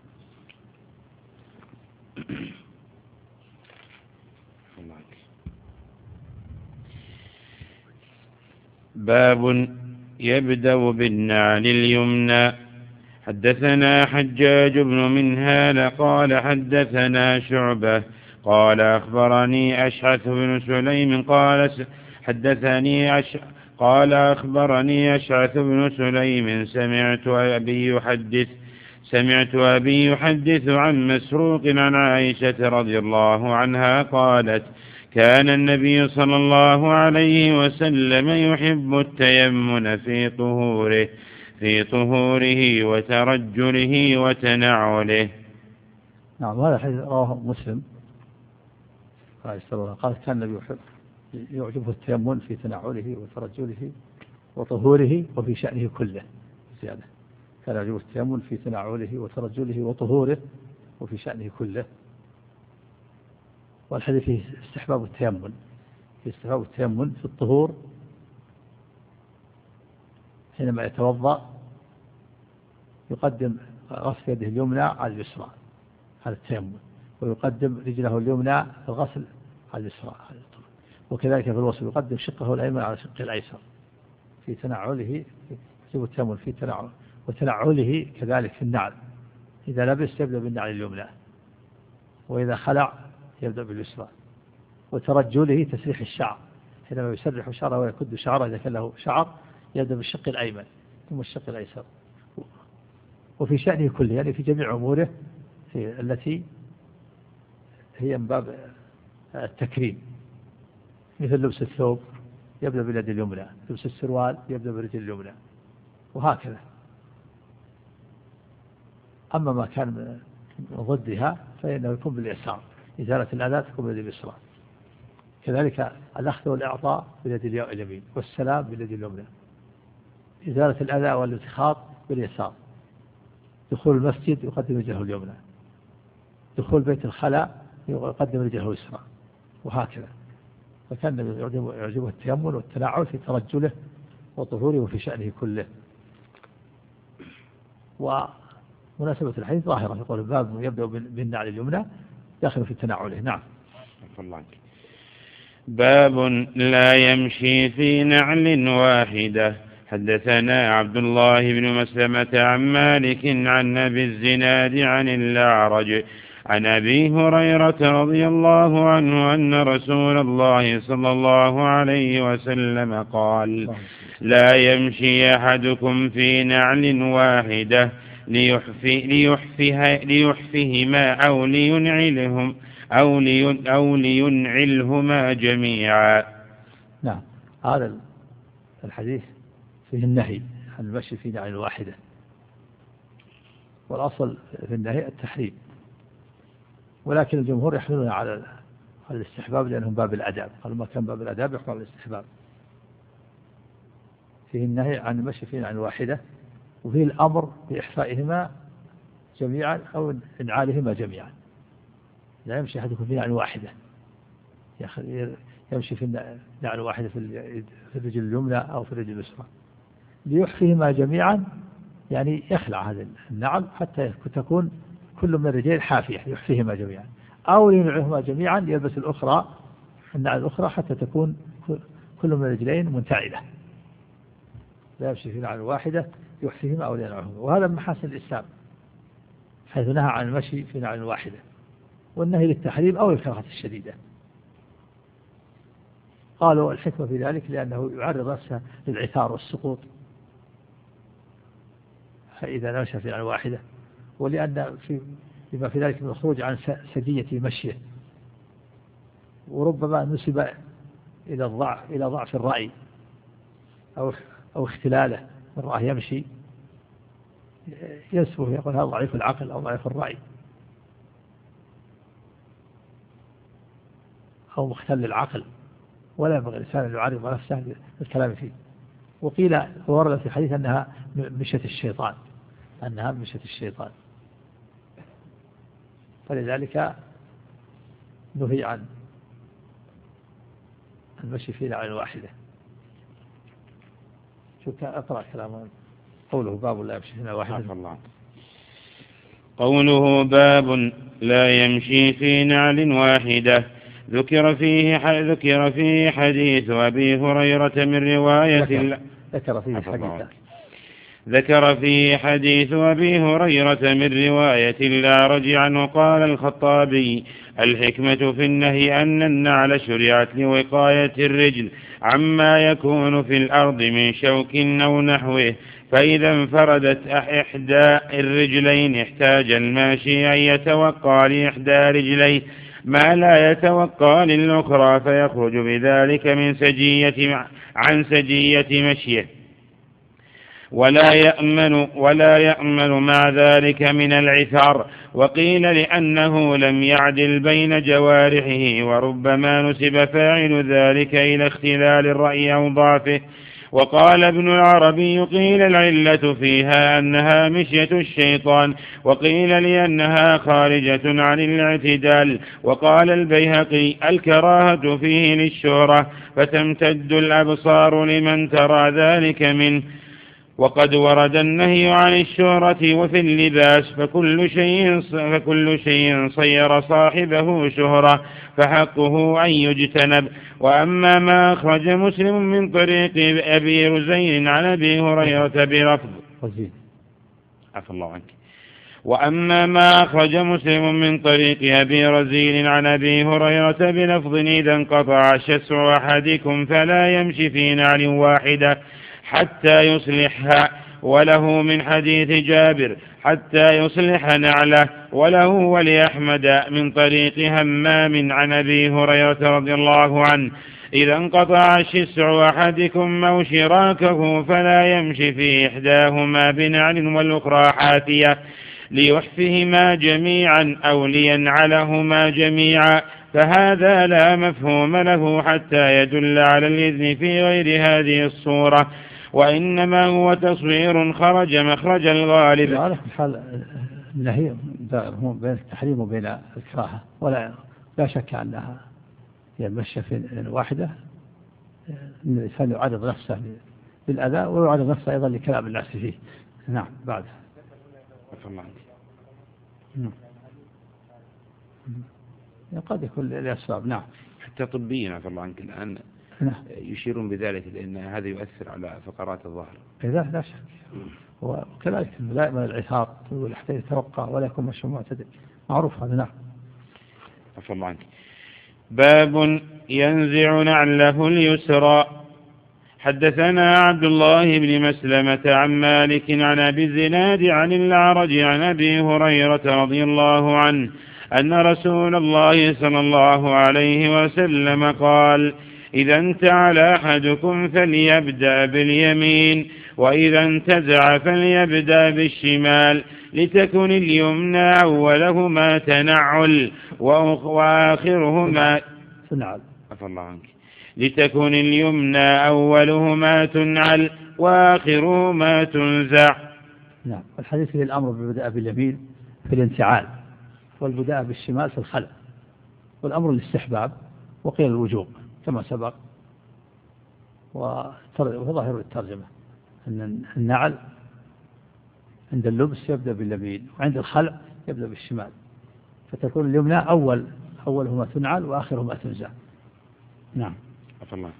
باب يبدأ بالنعل اليمنى. حدثنا حجاج بن منهال قال حدثنا شعبة قال أخبرني أشعث بن سليم قال حدثني أش... قال أخبرني أشعث بن سليم سمعت أبي يحدث سمعت أبي يحدث عن مسروق عن عائشة رضي الله عنها قالت كان النبي صلى الله عليه وسلم يحب التيمن في طهوره في طهوره وترجله وتنعله. نعم. هذا حديث رواه مسلم قال كان النبي يحب يعجبه التيمن في تنعله وترجله وطهوره وفي شأنه كله زيادة. كان يعجبه التيمن في تنعله وترجله وطهوره وفي شأنه كله. والحديث فيه استحباب التيمن في استحباب التيمن في الطهور حينما يتوضأ يقدم غسل يده اليمنى على اليسرى على التيمم ويقدم رجله اليمنى في الغسل على اليسرى. وكذلك في الوصل يقدم شقه الأيمن على شقه الأيسر في تنعله في التيمم في تنعله وتنعله كذلك في النعل. إذا لبس يبدأ بالنعل اليمنى وإذا خلع يبدأ باليسرى. وترجله تسريح الشعر حينما يسرح شعره ويكد شعره إذا كان له شعر يبدأ بالشق الأيمن ثم الشق الأيسر. وفي شأنه كله يعني في جميع أموره في التي هي من باب التكريم مثل لبس الثوب يبدأ باليد اليمنى لبس السروال يبدأ بالرجل اليمنى وهكذا. أما ما كان ضدها فإنه يكون باليسار إزالة الأذى تكون باليد اليسرى. كذلك الأخذ والإعطاء باليد اليمين والسلام باليد اليمنى. إزالة الأذى والالتخاط باليسار. دخول المسجد يقدم رجله اليمنى. دخول بيت الخلاء يقدم رجله اليسرى وهكذا. فكان يعجبه التيمم والتنعل في ترجله وطهوره وفي شأنه كله. ومناسبة الحديث ظاهرة يقول الباب يبدأ بالنعل اليمنى داخل في تنعله. نعم. باب لا يمشي في نعل واحدة. حدثنا عبد الله بن مسلمة عن مالك عن أبي الزناد عن الأعرج عن أبي هريرة رضي الله عنه أن رسول الله صلى الله عليه وسلم قال لا يمشي أحدكم في نعل واحدة ليحفي ليحفيها ليحفيهما أو لينعلهم أو, لين أو لينعلهما جميعا. نعم. هذا الحديث فيه النهي عن المشي في نعل واحدة والأصل في النهي التحريم ولكن الجمهور يحملون على الاستحباب لأنهم باب الأداب قالوا ما كان باب الأداب يحمل على الاستحباب. فيه النهي عن المشي في نعل واحدة وفيه الأمر بإحفائهما جميعا أو إنعالهما جميعا. لا يمشي أحدكم في نعل واحدة يمشي في نعل واحدة في الرجل اليمنى أو في الرجل اليسرى. ليحفيهما جميعا يعني يخلع هذا النعل حتى تكون كل من الرجلين حافية يحفيهما جميعا أو ينعلهما جميعا يلبس الأخرى النعل الأخرى حتى تكون كل من الرجلين منتعلة. لا يمشي في نعل واحدة يحفيهما أو ينعلهما. وهذا من محاسن الإسلام حيث نهى عن المشي في نعل واحدة والنهي للتحريم أو الكراهة الشديدة. قالوا الحكمة في ذلك لأنه يعرض نفسه للعثار والسقوط فإذا مشى في نعل واحدة ولأن في لما في ذلك من الخروج عن سجية مشيه وربما نسب إلى الضعف إلى ضعف الرأي أو أو اختلاله من رأى يمشي يسبه يقول هذا ضعيف العقل أو ضعيف الرأي أو مختل العقل ولا ينبغي الإنسان أن يعرض نفسه للكلام فيه. وقيل ورد في الحديث أنها مشية الشيطان أنها مشية الشيطان فلذلك نهي عن المشي في نعل واحدة. شو أقرأ كلامه قوله باب لا يمشي في نعل واحدة. قوله باب لا يمشي في نعل واحدة، ذكر فيه ذكر فيه حديث أبي هريرة من رواية ذكر, ذكر فيه حديث ذكر فيه حديث أبي هريرة من رواية الأعرج عنه. قال الخطابي: الحكمة في النهي أن النعل شرعت لوقاية الرجل عما يكون في الأرض من شوك أو نحوه، فإذا انفردت إحدى الرجلين احتاج الماشي أن يتوقع لإحدى رجليه ما لا يتوقع للأخرى، فيخرج بذلك من سجية عن سجية مشيه، ولا يأمن ولا يأمن مع ذلك من العثار. وقيل لأنه لم يعدل بين جوارحه، وربما نسب فاعل ذلك إلى اختلال الرأي أو ضعفه. وقال ابن العربي: قيل العلة فيها أنها مشية الشيطان، وقيل لأنها خارجة عن الاعتدال. وقال البيهقي: الكراهة فيه للشهرة، فتمتد الأبصار لمن ترى ذلك منه. وقد ورد النهي عن الشهرة وفي اللباس، فكل شيء فكل شيء صير صاحبه شهرة فحقه أن يجتنب. وأما ما أخرج مسلم من طريق أبي رزين عن أبي هريرة بلفظ عفى الله عنك وأما ما أخرج مسلم من طريق أبي رزين عن أبي هريرة بلفظ: إذا انقطع شسع أحدكم فلا يمشي في نعل واحدة حتى يصلحها. وله من حديث جابر: حتى يصلح نعله. وله ولأحمد من طريق همام عن أبي هريرة رضي الله عنه: إذا انقطع شسع أحدكم أو شراكه فلا يمشي في إحداهما بنعل والأخرى حافية، ليحفهما جميعا أو لينعلهما جميعا، فهذا لا مفهوم له حتى يدل على الإذن في غير هذه الصورة، وإنما هو تصوير خرج مخرج الغالب. على كل حال النهي بين التحريم وبين الكراهة، ولا لا شك أنها يمشي في واحدة إن الإنسان يعرض نفسه للأذى ويعرض نفسه أيضا لكلام الناس فيه. نعم. بعد قد يكون الأسباب. نعم. حتى طبيا عفى الله عنك الآن نعم. يشيرون بذلك لأن هذا يؤثر على فقرات الظهر. لا لا شك. وكذلك لا من العثار حتى يتوقع ولا يكون مشروع معتدل، معروف هذا. نعم. عفى الله عنك. باب ينزع نعله اليسرى. حدثنا عبد الله بن مسلمة عن مالك عن أبي الزناد عن الأعرج عن أبي هريرة رضي الله عنه أن رسول الله صلى الله عليه وسلم قال: إذا انتعل أحدكم فليبدأ باليمين، وإذا انتزع فليبدأ بالشمال، لتكن اليمنى أولهما تنعل وآخرهما تنعل. عفى الله عنك. لتكن اليمنى أولهما تنعل وآخرهما تنزع. نعم. الحديث في الأمر بالبدء باليمين في الانتعال، والبدء بالشمال في الخلع، والأمر الاستحباب وقيل الوجوب كما سبق. وظاهر الترجمة أن النعل عند اللبس يبدأ باليمين، وعند الخلع يبدأ بالشمال، فتكون اليمنى أول أولهما تنعل وآخرهما تنزع. نعم. الله.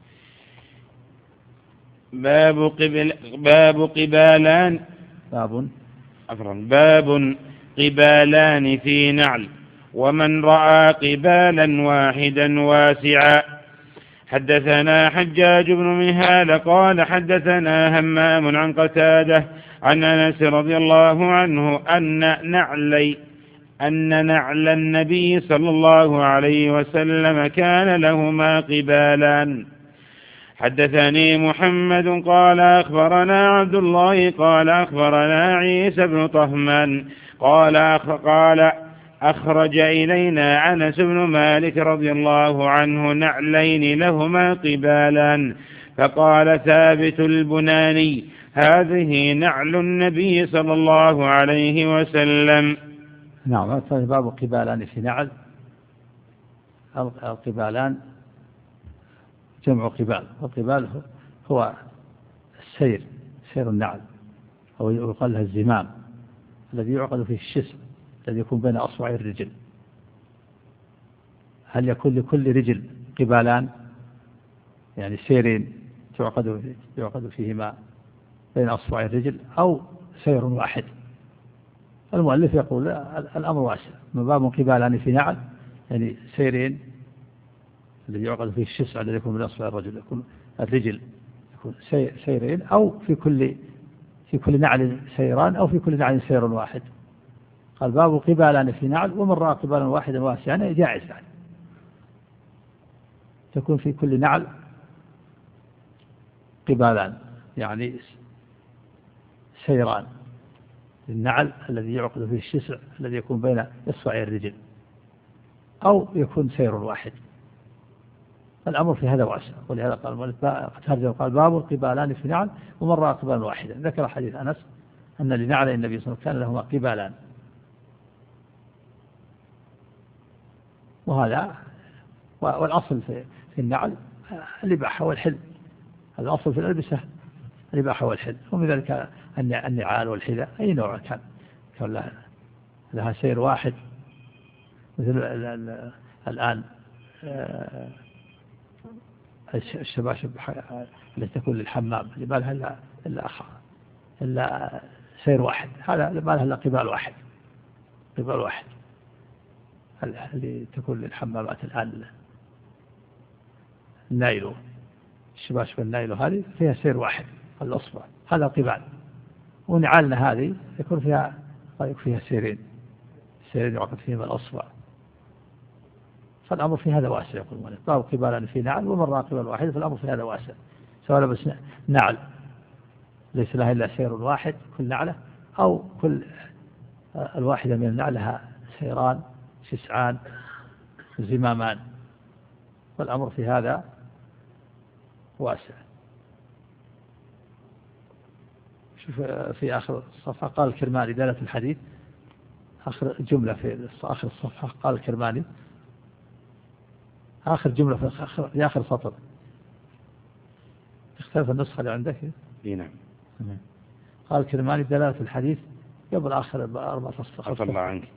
باب قبل باب قبالان باب عفوا باب قبالان في نعل، ومن رأى قبالا واحدا واسعا. حدثنا حجاج بن منهال قال حدثنا همام عن قتادة عن أنس رضي الله عنه أن نعلي أن نعل النبي صلى الله عليه وسلم كان لهما قبالان. حدثني محمد قال أخبرنا عبد الله قال أخبرنا عيسى بن طهمان قال قال أخرج إلينا أنس بن مالك رضي الله عنه نعلين لهما قبالان، فقال ثابت البناني: هذه نعل النبي صلى الله عليه وسلم. نعم. باب قبالان في نعل. القبالان جمع قبال، والقبال هو السير، سير النعل، أو يقال له الزمام الذي يعقد فيه الشسم الذي يكون بين أصبعي الرجل، هل يكون لكل رجل قبالان يعني سيرين تعقد يعقد فيهما بين أصبعي الرجل، أو سير واحد؟ المؤلف يقول الأمر واسع، من باب قبالان في نعل يعني سيرين الذي يعقد فيه الشسع الذي يكون من أصبع الرجل يكون الرجل يكون سيرين، أو في كل في كل نعل سيران، أو في كل نعل سير واحد. قال باب قبالان في نعل، ومن رأى قبالا واحدا واسعا يعني جائز، يعني تكون في كل نعل قبالان يعني سيران النعل الذي يعقد فيه الشسع الذي يكون بين إصبعي الرجل، أو يكون سير واحد. الأمر في هذا واسع، ولهذا قال المؤلف قال باب قبالان في نعل ومن رأى قبالا واحدا. ذكر حديث أنس أن لنعل النبي صلى الله عليه وسلم كان لهما قبالان، وهذا والأصل في النعل الإباحة والحل، الأصل في الألبسة الإباحة والحل، ومن ذلك النعال والحذاء أي نوع كان كان لها, لها سير واحد، مثل الآن الشباشب التي تكون للحمام اللي ما لها إلا إلا إلا سير واحد، هذا ما لها إلا قبال واحد قبال واحد اللي تكون للحمامات الآن النايلو، الشباشب النايلو هذه فيها سير واحد الأصبع، هذا قبال. ونعالنا هذه يكون فيها فيها سيرين سيرين يعقد فيهما الأصبع. فالأمر في هذا واسع، يقول المؤلف باب قبالان في نعل ومن رأى قبال واحد، فالأمر في هذا واسع، سواء بس نعل ليس لها إلا سير واحد كل نعلة، أو كل الواحدة من النعل لها سيران شسعان زمامان، والأمر في هذا واسع. شوف في آخر الصفحة قال الكرماني دالة الحديث، آخر جملة في آخر الصفحة قال الكرماني آخر جملة في آخر, في آخر سطر، تختلف النسخة اللي عندك؟ اي نعم. قال الكرماني دلالة الحديث قبل آخر أربعة أصفار. عفى الله عنك.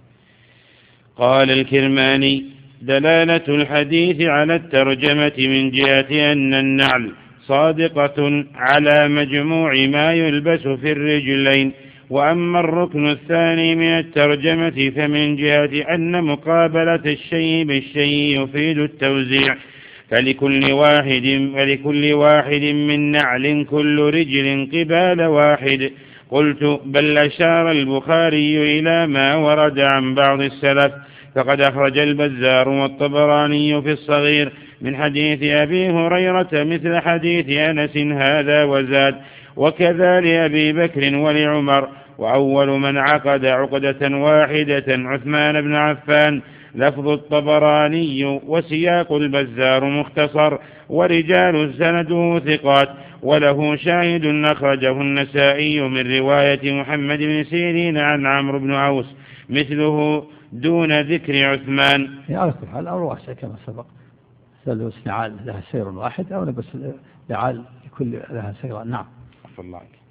قال الكرماني دلالة الحديث على الترجمة من جهة أن النعل صادقة على مجموع ما يلبس في الرجلين، وأما الركن الثاني من الترجمة فمن جهة أن مقابلة الشيء بالشيء يفيد التوزيع، فلكل واحد فلكل واحد من نعل كل رجل قبال واحد. قلت بل أشار البخاري إلى ما ورد عن بعض السلف، فقد أخرج البزار والطبراني في الصغير من حديث أبي هريرة مثل حديث أنس هذا وزاد، وكذا لأبي بكر ولعمر، وأول من عقد عقدة واحدة عثمان بن عفان. لفظ الطبراني وسياق البزار مختصر، ورجال سنده ثقات، وله شاهد أخرجه النسائي من رواية محمد بن سيرين عن عمرو بن عوس مثله دون ذكر عثمان. على كل حال الأمر واسع كما سبق، لبس نعال لها سير واحد أو لبس نعال لكل لها سير. نعم. عفى الله عنك.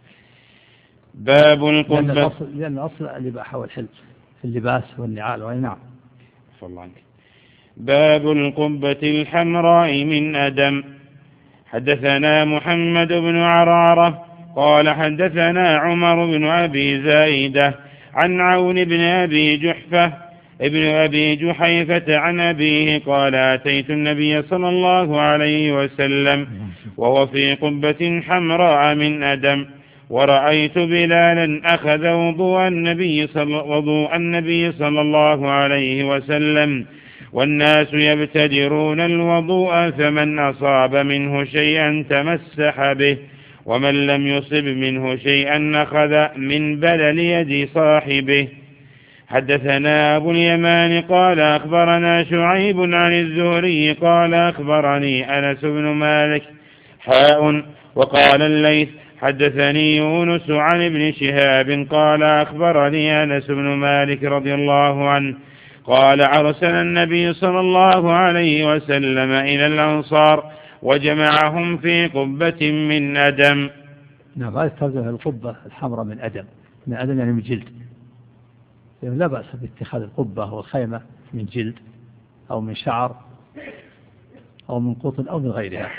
باب القبة، لأن الأصل, لأن الأصل الإباحة والحل في اللباس والنعال. وأي نعم. عفى الله عنك. باب القبة الحمراء من أدم. حدثنا محمد بن عرارة قال حدثنا عمر بن أبي زايدة عن عون بن أبي جحفة ابن أبي جحيفة عن أبيه قال أتيت النبي صلى الله عليه وسلم وهو في قبة حمراء من أدم، ورأيت بلالا أخذ وضوء النبي صلى, وضوء النبي صلى الله عليه وسلم، والناس يبتدرون الوضوء، فمن أصاب منه شيئا تمسح به، ومن لم يصب منه شيئا أخذ من بلل يد صاحبه. حدثنا أبو اليمان قال أخبرنا شعيب عن الزهري قال أخبرني أنس بن مالك حاء، وقال الليث حدثني يونس عن ابن شهاب قال أخبرني أنس بن مالك رضي الله عنه قال أرسل النبي صلى الله عليه وسلم إلى الأنصار وجمعهم في قبة من أدم. نعم، هذه ترجمة القبة الحمراء من أدم، من أدم يعني من جلد، لا بأس باتخاذ القبة والخيمة من جلد أو من شعر أو من قطن أو من غيرها.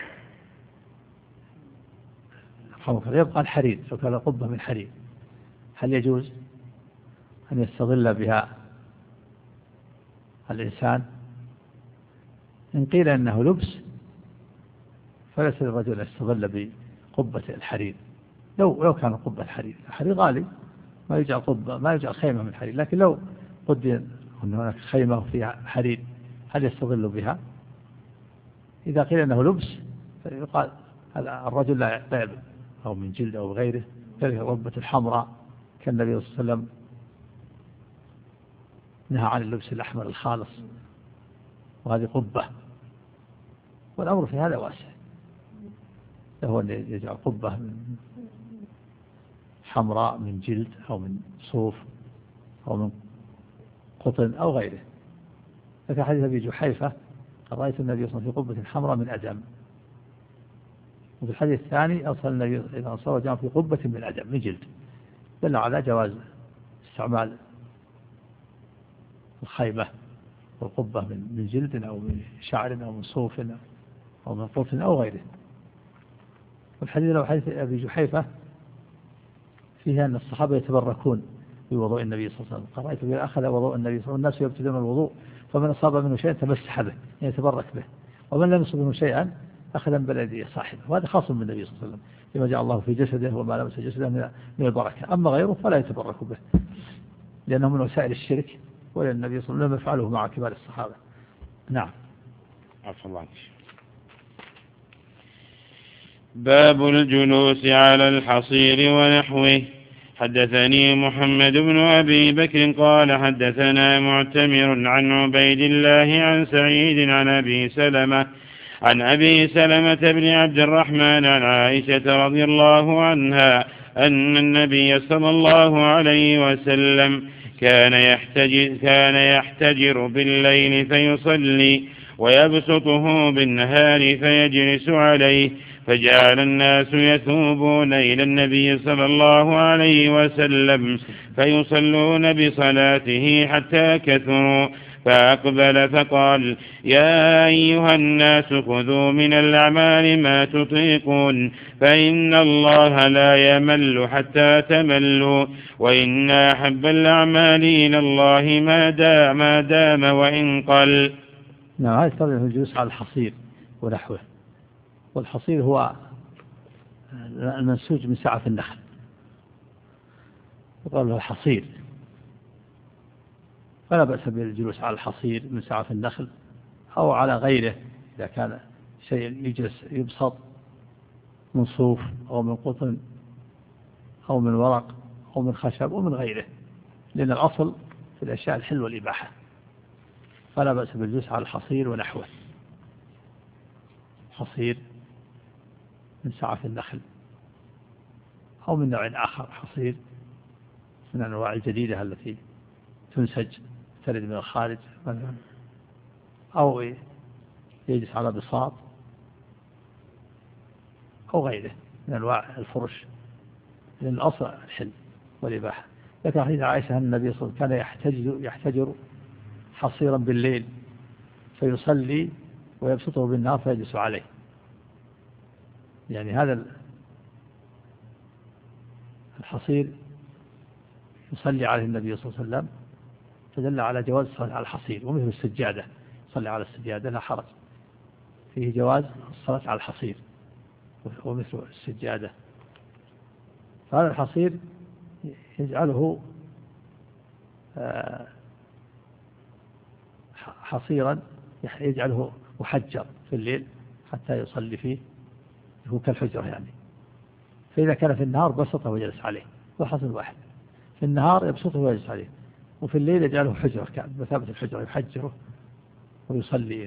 يبقى الحرير، لو كان القبة من حرير هل يجوز أن يستظل بها الإنسان؟ إن قيل أنه لبس فليس للرجل أن يستظل بقبة الحرير، لو لو كان قبة الحرير، الحرير غالي ما يجعل قبة ما يجعل خيمة من حرير، لكن لو قدر أن هناك خيمة فيها حرير هل يستظل بها؟ إذا قيل أنه لبس فيقال الرجل لا يلبس، أو من جلد أو غيره، كالقبة الحمراء كالنبي صلى الله عليه وسلم نهى عن اللبس الأحمر الخالص، وهذه قبة، والأمر في هذا واسع، له أن يجعل قبة حمراء من جلد أو من صوف أو من قطن أو غيره. ففي حديث أبي جحيفة رأيت النبي صلى الله عليه وسلم في قبة حمراء من أدم، وفي الحديث الثاني أرسل النبي إلى أنصار وجاء في قبة من أدم من جلد، دل على جواز استعمال الخيمة والقبة من جلد أو من شعر أو من صوف أو من قطن أو غيره. والحديث له حديث أبي جحيفة فيها أن الصحابة يتبركون بوضوء النبي صلى الله عليه وسلم، قرأت بها أخذ وضوء النبي صلى الله عليه وسلم، الناس يبتدون الوضوء فمن أصاب منه شيئا تمسح به يتبرك به، ومن لم يصب منه شيئا أخذ بلدي صاحبه، وهذا خاص من النبي صلى الله عليه وسلم لما جعل الله في جسده وما لمس جسده من البركة. أما غيره فلا يتبرك به لأنه من وسائل الشرك، ولا النبي صلى الله عليه وسلم يفعله مع كبار الصحابة. نعم. عفو الله. باب الجلوس على الحصير ونحوه. حدثني محمد بن أبي بكر قال حدثنا معتمر عن عبيد الله عن سعيد عن أبي سلمة عن أبي سلمة بن عبد الرحمن عن عائشة رضي الله عنها أن النبي صلى الله عليه وسلم كان يحتجر, كان يحتجر بالليل فيصلي ويبسطه بالنهار فيجلس عليه، فجعل الناس يثوبون إلى النبي صلى الله عليه وسلم فيصلون بصلاته حتى كثروا، فأقبل فقال يا أيها الناس خذوا من الأعمال ما تطيقون، فإن الله لا يمل حتى تملوا، وإن أحب الأعمال إلى الله ما دام, ما دام وإن قل. نعم. هذا يستطيع الجلوس على الحصير ونحوه، والحصير هو المنسوج من سعف النخل، يقال له الحصير، فلا بأس بالجلوس على الحصير من سعف النخل أو على غيره إذا كان شيء يجلس يبسط من صوف أو من قطن أو من ورق أو من خشب أو من غيره، لأن الأصل في الأشياء الحل والإباحة، فلا بأس بالجلوس على الحصير ونحوه. حصير من سعف النخل أو من نوع آخر، حصير من الأنواع الجديدة التي تنسج ترد من الخارج مثلا، أو يجلس على بساط أو غيره من أنواع الفرش، لأن الأصل الحل والإباحة. لكن حديث عائشة أن النبي صلى الله عليه وسلم كان يحتجر, يحتجر حصيرا بالليل فيصلي ويبسطه بالنهار فيجلس عليه، يعني هذا الحصير يصلي عليه النبي صلى الله عليه وسلم، فدل على جواز الصلاة على الحصير، ومثل السجادة صلي على السجادة لا حرج، فيه جواز الصلاة على الحصير ومثل السجادة. فهذا الحصير يجعله حصيرا يجعله محجر في الليل حتى يصلي فيه، هو كالحجرة يعني. فإذا كان في النهار بسطه وجلس عليه، هو حصير واحد، في النهار يبسطه ويجلس عليه، وفي الليل يجعله حجرة بمثابة الحجرة يحجره ويصلي.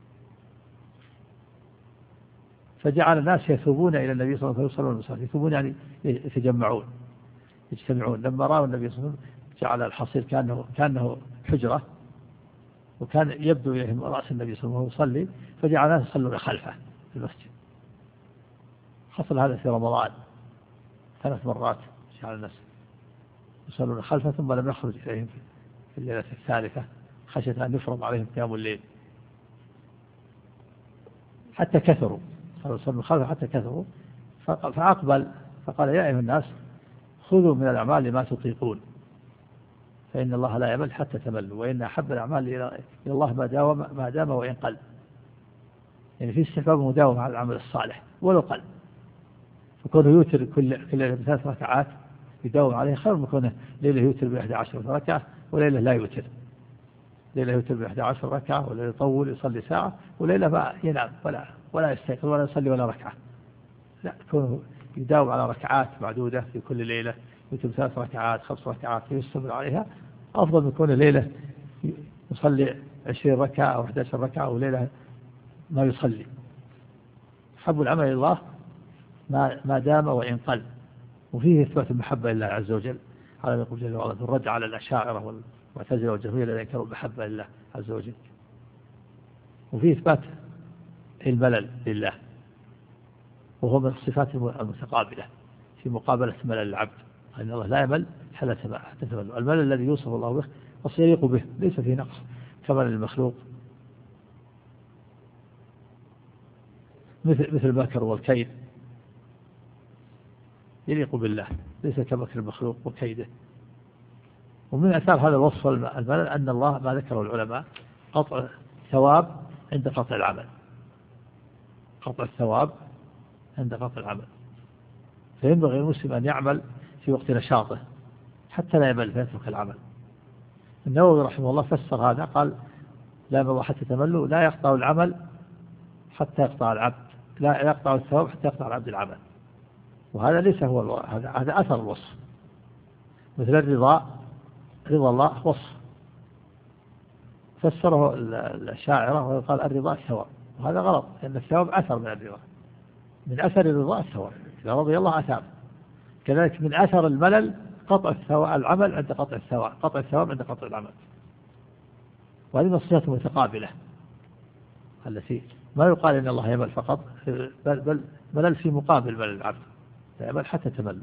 فجعل الناس يثوبون إلى النبي صلى الله عليه وسلم ويصلون، يثوبون يعني يتجمعون يجتمعون. لما رأوا النبي صلى الله عليه وسلم جعل الحصير كأنه, كأنه حجرة، وكان يبدو إليهم رأس النبي صلى الله عليه وسلم وهو يصلي، فجعل الناس يصلون خلفه في المسجد. حصل هذا في رمضان ثلاث مرات، جعل الناس يصلون خلفه ثم لم يخرج إليهم في الليلة الثالثة خشية أن يفرض عليهم قيام الليل حتى كثروا، قالوا صلوا خلفه حتى كثروا، فأقبل فقال يا أيها الناس خذوا من الأعمال ما تطيقون فإن الله لا يمل حتى تملوا، وإن أحب الأعمال إلى الله ما داوم ما دام وإن قل. يعني في استحباب مداومة على العمل الصالح ولو قل، فكونه يوتر كل كل ثلاث ركعات يداوم عليه خير من كونه ليلة يوتر بإحدى عشر ركعة وليلة لا يوتر، ليلة يوتر بإحدى عشر ركعة وليلة يطول يصلي ساعة وليلة ما ينام ولا ولا يستيقظ ولا يصلي ولا ركعة، لا كونه يداوم على ركعات معدودة في كل ليلة، يوتر ثلاث ركعات خمس ركعات يستمر عليها أفضل من كونه ليلة يصلي عشرين ركعة أو أحد عشر ركعة وليلة ما يصلي. حب العمل إلى الله ما ما دام وإن قل، وفيه إثبات المحبة لله عز وجل على ما يقول جل وعلا الرد على الأشاعرة والمعتزلة والجهمية الذين انكروا المحبة لله عز وجل، وفيه إثبات الملل لله وهو من الصفات المتقابلة في مقابلة ملل العبد، أن الله لا يمل حتى تمل. الملل الذي يوصف الله به وسيليق به ليس فيه نقص كمل المخلوق، مثل مثل المكر والكيد يليق بالله ليس كمكر المخلوق وكيده. ومن أثار هذا الوصف الملل أن الله ما ذكره العلماء قطع الثواب عند قطع العمل، قطع الثواب عند قطع العمل، فينبغي المسلم أن يعمل في وقت نشاطه حتى لا يمل فيترك العمل. النووي رحمه الله فسر هذا قال لا يمل حتى تملوا، لا يقطع العمل حتى يقطع العبد، لا يقطع الثواب حتى يقطع العبد العمل، وهذا ليس هو الو... هذا هذا أثر الوصف. مثل الرضا، رضا الله وصف فسره الشاعرة وقال الرضا الثواب، وهذا غلط لأن الثواب أثر من الرضا، من أثر الرضا الثواب، إذا رضي الله أثاب. كذلك من أثر الملل قطع الثواب العمل عند قطع الثواب، قطع الثواب عند قطع العمل، وهذه الصفات متقابلة التي ما يقال إن الله يمل فقط، بل, بل ملل في مقابل ملل العبد، لا يمل حتى تمل،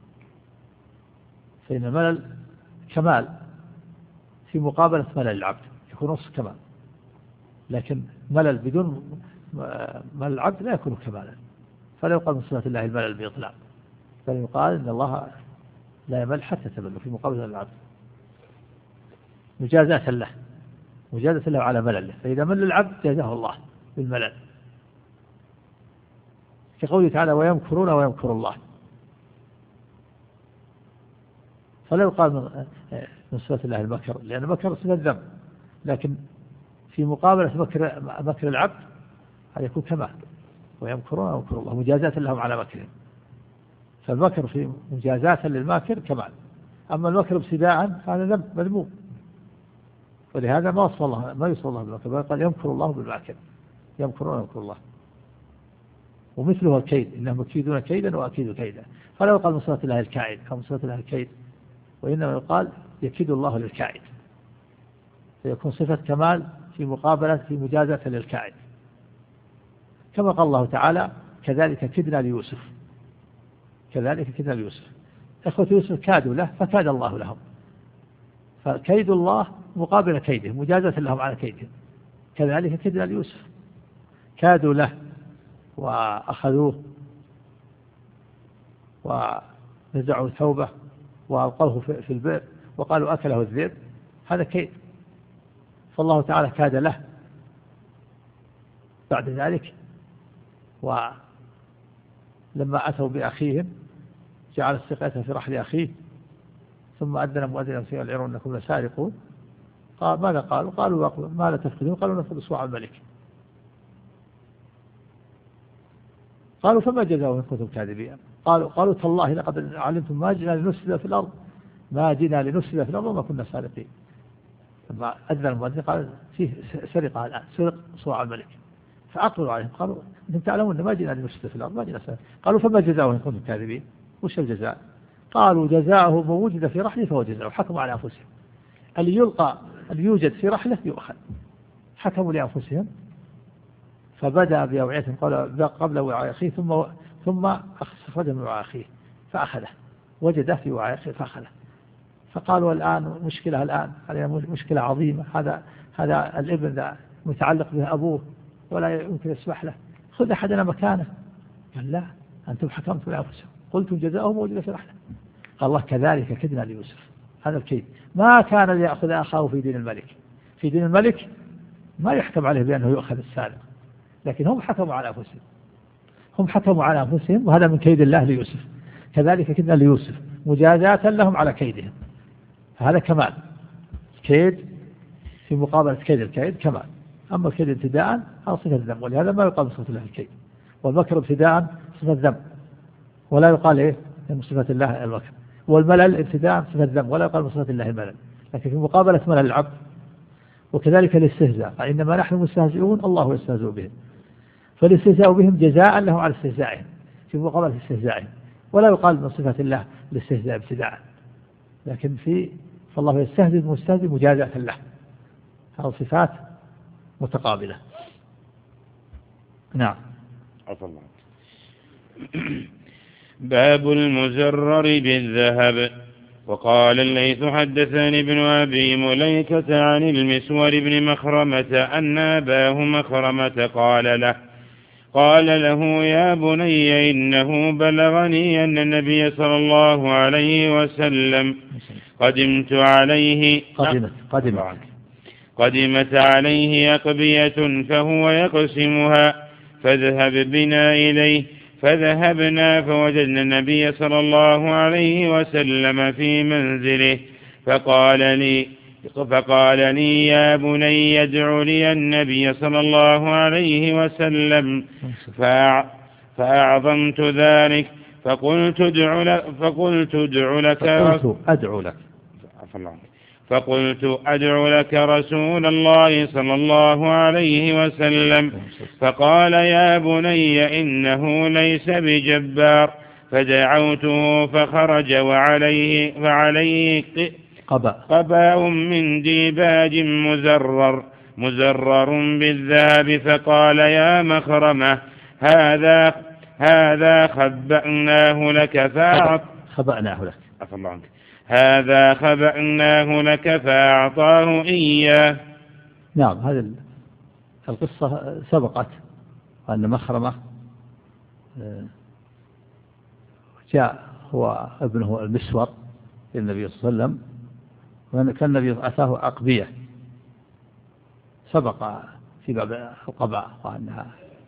فإن الملل كمال في مقابلة ملل العبد يكون نصف كمال، لكن ملل بدون ملل العبد لا يكون كمالا، فلا يقال من صفات الله الملل بإطلاق، بل يقال إن الله لا يمل حتى تمل في مقابلة العبد مجازاة له، مجازاة له على ملله، فإذا مل العبد جازاه الله بالملل، كقوله تعالى ويمكرون ويمكر الله، فلا يقال من صفات الله المكر، لأن المكر صفة ذنب، لكن في مقابلة مكر, مكر العبد هذا يكون كمال، ويمكرون ويمكر الله مجازاة لهم على مكرهم، فالمكر في مجازاة للماكر كمال، أما المكر ابتداء فهذا ذنب مذموم، ولهذا ما وصف الله ما يوصف الله بالمكر، بل قال يمكر الله بالماكر، يمكرون ويمكر الله. ومثله الكيد، إنهم يكيدون كيدا وأكيد كيدا، فلا يقال من صفات الله الكائد أو من صفات الله الكيد، وإنما يقال يكيد الله للكائد، فيكون صفة كمال في مقابلة في مجازة للكائد، كما قال الله تعالى كذلك كدنا ليوسف، كذلك كدنا ليوسف، إخوة يوسف كادوا له فكاد الله لهم، فكيد الله مقابل كيده مجازة لهم على كيدهم، كذلك كدنا ليوسف، كادوا له وأخذوه ونزعوا ثوبه وألقوه في البئر وقالوا أكله الذئب، هذا كيد، فالله تعالى كاد له بعد ذلك، ولما أتوا بأخيهم جعل السقاية في رحل أخيه ثم أذن مؤذن في العير أنكم لسارقون، قال ماذا قالوا؟ قالوا ما لا تفقدون؟ قالوا نفقد صواع الملك، قالوا فما جزاؤه إن كنتم كاذبين؟ قالوا قالوا تالله لقد علمتم ما جئنا لنفسد في الأرض ما جئنا لنفسد في الأرض وما كنا سارقين. لما أذن المؤذن قال فيه سرقة الآن، سرق صواع الملك، فعقلوا عليهم قالوا أنتم تعلمون ما جئنا لنفسد في الأرض ما جئنا سارقين. قالوا فما جزاؤه إن كنتم كاذبين؟ وش الجزاء؟ قالوا جزاؤه من وجد في رحله فهو جزاؤه، حكموا على أنفسهم، اللي يلقى اللي يوجد في رحله يؤخذ، حكموا لأنفسهم، فبدأ بأوعيتهم قبل وعاء أخيه ثم ثم أخرج من وعاء أخيه فأخذه، وجده في وعاء أخيه فأخذه، فقالوا الآن مشكلة، الآن علينا مشكلة عظيمة، هذا هذا الابن ذا متعلق به أبوه ولا يمكن يسمح له، خذ أحدنا مكانه. قال لا، أنتم حكمتم لأنفسكم قلتم جزاؤه موجود في الرحلة. قال الله كذلك كدنا ليوسف، هذا الكيد. ما كان ليأخذ أخاه في دين الملك، في دين الملك ما يحكم عليه بأنه يؤخذ السارق، لكن هم حكموا على أنفسهم، هم حكموا على أنفسهم، وهذا من كيد الله ليوسف. كذلك كدنا ليوسف مجازاة لهم على كيدهم، هذا كمال. كيد في مقابلة كيد الكيد كمال. أما الكيد ابتداء هذا صفة الذم، ولهذا ما يقال صفة الله الكيد. والمكر ابتداء صفة ذم ولا يقال إيه من صفة الله المكر. والملل ابتداء صفة ذم ولا يقال من صفة الله الملل، لكن في مقابلة ملل العبد. وكذلك الاستهزاء، فإنما نحن مستهزئون الله يستهزئ بهم، فالاستهزاء بهم جزاء لهم على استهزائهم في مقابلة استهزائهم، ولا يقال من صفة الله الاستهزاء ابتداء، لكن في فالله يستهزئ المستهزئ مجازاة له. هذه صفات متقابلة. نعم. عفوا الله. باب المزرر بالذهب. وقال الليث حدثني ابن أبي مليكة عن المسور بن مخرمة أن أباه مخرمة قال له قال له يا بني إنه بلغني أن النبي صلى الله عليه وسلم قدمت عليه قدمت قدمت قدمت عليه أقبية فهو يقسمها فاذهب بنا إليه. فذهبنا فوجدنا النبي صلى الله عليه وسلم في منزله فقال لي فقال لي يا بني ادع لي النبي صلى الله عليه وسلم فأعظمت ذلك فقلت ادع لك فقلت ادع لك أدعو لك فقلت أدعو لك رسول الله صلى الله عليه وسلم. فقال يا بني إنه ليس بجبار. فدعوته فخرج وعليه فعليه قباء من ديباج مزرر مزرر بالذهب. فقال يا مخرمة هذا هذا خبأناه لك فأعط خبأناه لك عفوا الله عنك هذا خبأناه لك فأعطاه إياه. نعم. هذه القصة سبقت أن مخرمة جاء هو ابنه المسور للنبي صلى الله عليه وسلم، وكان النبي أتاه أقبية سبق في باب القباء، وأنها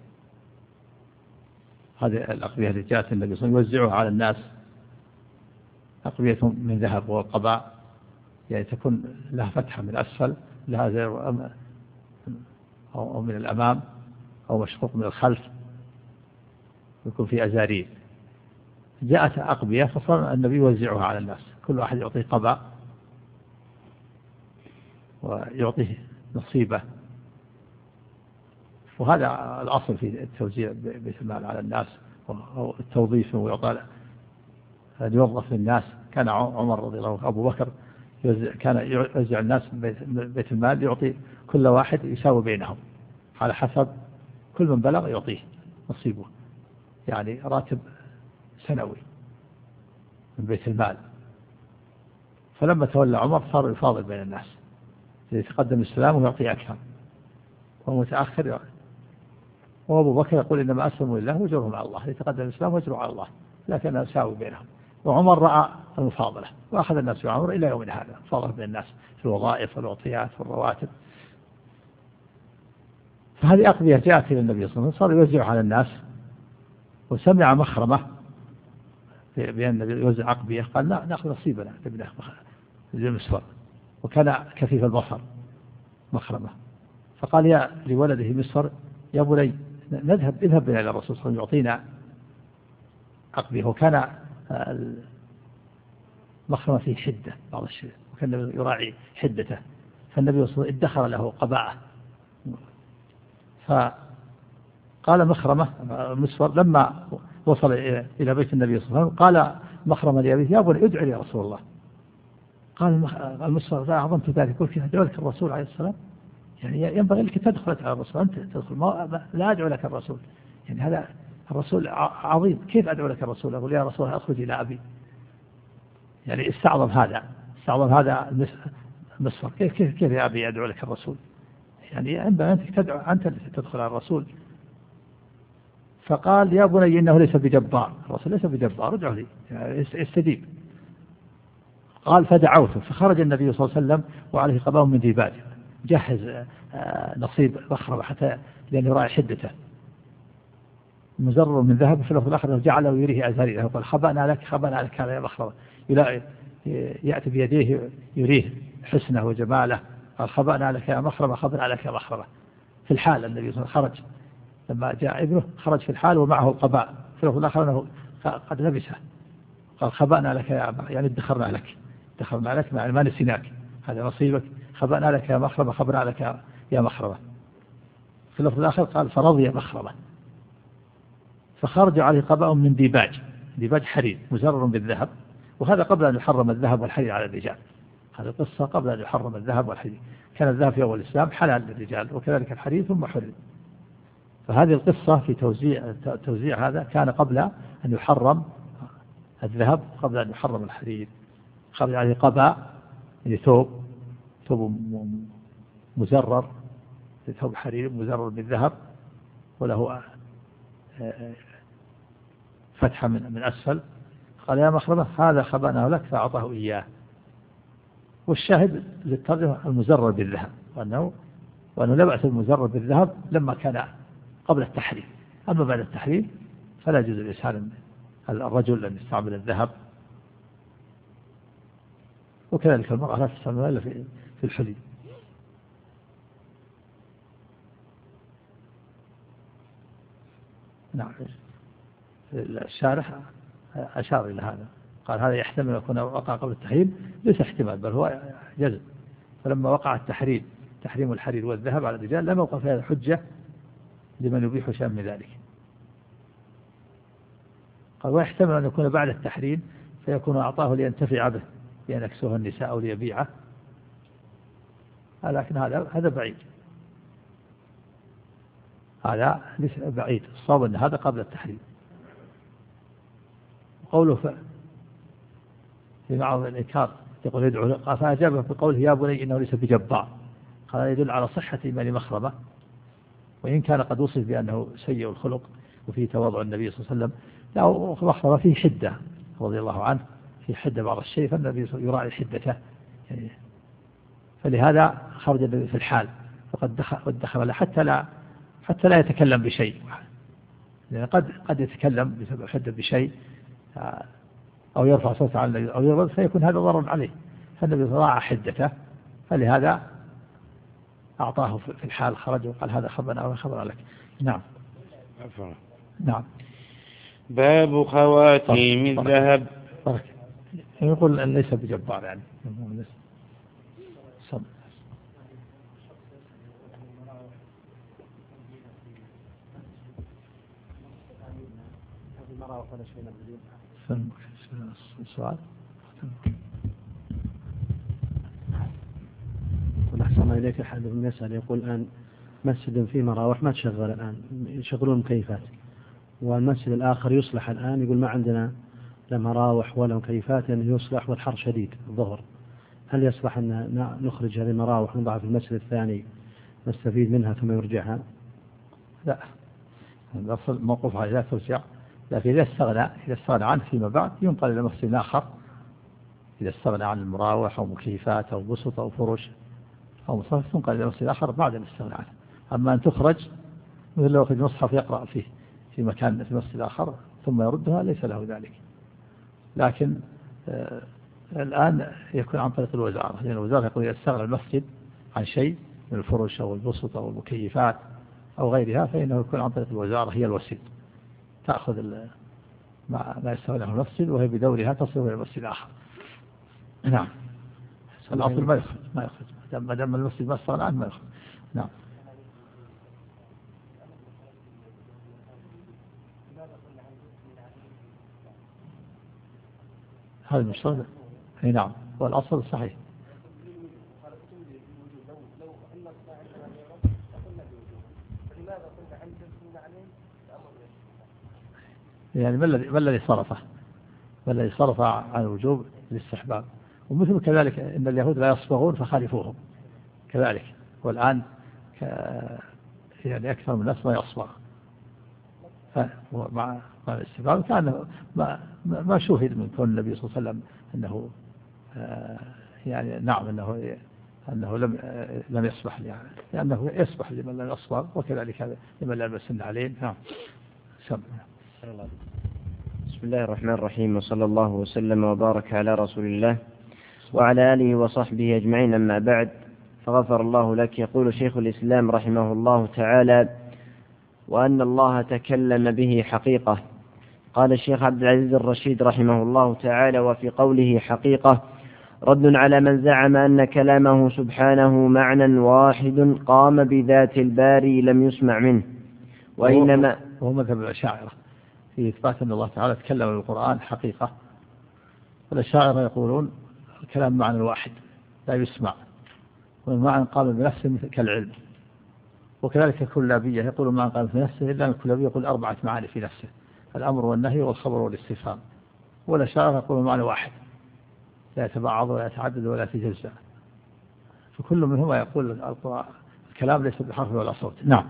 هذه الأقبية التي جاءت النبي صلى الله عليه وسلم يوزعها على الناس، أقبية من ذهب والقباء يعني تكون لها فتحة من أسفل لها زي أو من الأمام أو مشقوق من الخلف، يكون في أزارير. جاءت أقبية فصار النبي يوزعها على الناس، كل واحد يعطيه قباء ويعطيه نصيبه، وهذا الأصل في التوزيع بيت المال على الناس أو التوظيف ويعطى أن يوظف للناس. كان عمر رضي الله عنه أبو بكر كان يوزع الناس بيت المال، يعطي كل واحد يساوي بينهم على حسب كل من بلغ يعطيه نصيبه، يعني راتب سنوي من بيت المال. فلما تولى عمر صار يفاضل بين الناس، يتقدم السلام ويعطي أكثر ومتأخر يعني. وأبو بكر يقول إنما أسلموا لله وأجرهم على الله، يتقدم الإسلام وأجروا على الله، لكنه يساوي بينهم. وعمر رأى المفاضلة وأخذ الناس بعمر إلى يومنا هذا، فاضل بين الناس في الوظائف والعطيات والرواتب. فهذه أقضية جاءت إلى النبي صلى الله عليه وسلم صار يوزع على الناس، وسمع مخرمة بأن النبي يوزع أقضية قال لا نأخذ نصيبنا ابنه المسور، وكان كفيف البصر مخرمة. فقال يا لولده مسور يا بني نذهب اذهب بنا إلى الرسول صلى الله عليه وسلم يعطينا أقضية. وكان مخرمة فيه حدة بعض الشيء، وكان يراعي حدته، فالنبي صلى الله عليه وسلم ادخر له قباءة. فقال مخرمة مسور لما وصل إلى بيت النبي صلى الله عليه وسلم قال مخرمة لأبيه يا بني ادعي لي يا رسول الله. قال المسور لا أعظمت ذلك، يقول كيف أدعو لك الرسول عليه السلام؟ يعني ينبغي لك تدخل على الرسول، أنت تدخل ما لا أدعو لك الرسول، يعني هذا الرسول عظيم، كيف أدعو لك الرسول؟ أقول يا رسول أخرج إلى أبي، يعني استعظم هذا تعظم هذا المسفر، كيف كيف كيف يا أبي يدعو لك الرسول؟ يعني ينبغي أنت تدعو، أنت تدخل على الرسول. فقال يا بني إنه ليس بجبار، الرسول ليس بجبار، ادعو لي يعني استجيب. قال فدعوته، فخرج النبي صلى الله عليه وسلم وعليه قباء من ديباج، جهز نصيب بخرة حتى لأنه راعي حدته، مزرر من ذهب. في الوقت الآخر جعله يريه أزاريره، قال خبأنا لك خبأنا لك هذا يا بخرة، يأتي بيديه يريه حسنه وجماله، قال خبأنا لك يا مخربة خبأنا لك يا مخربة. في الحال النبي صلى الله عليه وسلم خرج لما جاء ابنه، خرج في الحال ومعه القباء. في الوقت الآخر أنه قد لبسه، قال خبأنا لك يا أبا، يعني ادخرنا لك ادخرنا لك يعني ما نسيناك، هذا نصيبك، خبأنا لك يا مخربة خبرنا لك يا مخربة. في الوقت الآخر قال فرضي مخربة. فخرج عليه قباء من ديباج، ديباج حرير مزرر بالذهب، وهذا قبل أن يحرم الذهب والحرير على الرجال. هذه القصة قبل أن يحرم الذهب والحرير، كان الذهب في أول الإسلام حلال للرجال وكذلك الحرير ثم حرم. فهذه القصة في توزيع توزيع هذا كان قبل أن يحرم الذهب، قبل أن يحرم الحرير. خرج عليه قباء يعني ثوب ثوب مزرر، ثوب حرير مزرر بالذهب وله فتحة من من أسفل. قال يا مخربة هذا خبأناه لك، فأعطاه إياه. والشاهد للترجمة المزرر بالذهب، وأنه وأنه لا بأس المزرر بالذهب لما كان قبل التحريم. أما بعد التحريم فلا يجوز للإنسان الرجل أن يستعمل الذهب، وكذلك المرأة لا تستعمل إلا في في الحلي. نعم. الشارح أشار إلى هذا، قال هذا يحتمل يكون وقع قبل التحريم، ليس احتمال بل هو جزم. فلما وقع التحريم تحريم الحرير والذهب على الرجال لم يوقع فيها الحجة لمن يبيح شيئا من ذلك. قال ويحتمل أن يكون بعد التحريم فيكون أعطاه لينتفع به، لأن يكسوه النساء أو ليبيعه، لكن هذا هذا بعيد، هذا ليس بعيد. الصواب أن هذا قبل التحريم. قوله في معرض الإنكار يقول يدعو، قال فأجابه بقوله يا بني إنه ليس بجبار، قال يدل على صحة إيمان مخربة، وإن كان قد وصف بأنه سيء الخلق وفيه تواضع النبي صلى الله عليه وسلم، لا مخربة فيه حدة رضي الله عنه، في حدة بعض الشيء، فالنبي يراعي حدته يعني، فلهذا خرج النبي في الحال فقد دخل, دخل حتى لا حتى لا يتكلم بشيء، لأن قد قد يتكلم بسبب حدة بشيء أو يرفع صوته على النبي أو يرد، فيكون هذا ضرر عليه، فالنبي راعى حدته، فلهذا أعطاه في الحال، خرج وقال هذا خبرنا أو خبر لك. نعم. نعم. باب خواتيم الذهب. يقول أن ليس بجبار يعني صب. السؤال ونحسن إليك أحد من يسأل يقول الآن مسجد فيه مراوح ما تشغل الآن، يشغلون مكيفات، والمسجد الآخر يصلح الآن، يقول ما عندنا لا مراوح ولا مكيفات يعني يصلح والحر شديد الظهر، هل يصلح أن نخرج هذه المراوح ونضعها في المسجد الثاني نستفيد منها ثم يرجعها؟ لا، الأصل موقفها لا ترجع، لكن إذا استغنى إذا استغنى عنه فيما بعد ينقل إلى مسجد آخر، إذا استغنى عن المراوح أو مكيفات أو بسط أو فرش أو مصحف تنقل إلى مسجد آخر بعد الاستغناء عنه. أما أن تخرج مثل لو أخذ مصحف يقرأ فيه في مكان في مسجد آخر ثم يردها ليس له ذلك. لكن آه الآن يكون عن طريق الوزارة، لأن الوزارة يقول إذا استغنى المسجد عن شيء من الفرش أو البسط أو المكيفات أو غيرها فإنه يكون عن طريق الوزارة، هي الوسيط تأخذ ما يستغنى عنه المسجد وهي بدورها تصل إلى مسجد آخر. نعم. الأصل ما يخرج ما يخرج ما دام المسجد ما استغنى عنه ما يخرج. نعم. هذا المشترك. اي نعم، والأصل صحيح. يعني ما الذي ما الذي صرفه ما الذي صرف عن الوجوب الاستحباب، ومثل كذلك إن اليهود لا يصبغون فخالفوهم كذلك، والآن يعني أكثر من الناس ما يصبغ. مع الاستفهام كان ما ما شوهد من كون النبي صلى الله عليه وسلم أنه يعني نعم أنه أنه لم لم يصبح يعني لأنه يصبح لمن لم يصبغ، وكذلك لمن لا يلبس النعلين. نعم. بسم الله الرحمن الرحيم، وصلى الله وسلم وبارك على رسول الله وعلى آله وصحبه أجمعين. أما بعد، فغفر الله لك. يقول شيخ الإسلام رحمه الله تعالى: وأن الله تكلم به حقيقة. قال الشيخ عبد العزيز الرشيد رحمه الله تعالى: وفي قوله حقيقة رد على من زعم أن كلامه سبحانه معنى واحد قام بذات الباري لم يسمع منه، وإنما وهو مذهب الأشاعرة في إثبات أن الله تعالى تكلم بالقرآن حقيقة. والأشاعرة يقولون الكلام معنى واحد لا يسمع، والمعنى قام بنفسه كالعلم. وكذلك الكلابية يقولون معنى قام بنفسه، إلا أن الكلابية يقول أربعة معاني في نفسه: الأمر والنهي والخبر والاستفهام. والأشاعرة يقولون معنى واحد لا يتبعض ولا يتعدد ولا يتجزأ، فكل منهما يقول الكلام ليس بحرف ولا صوت. نعم.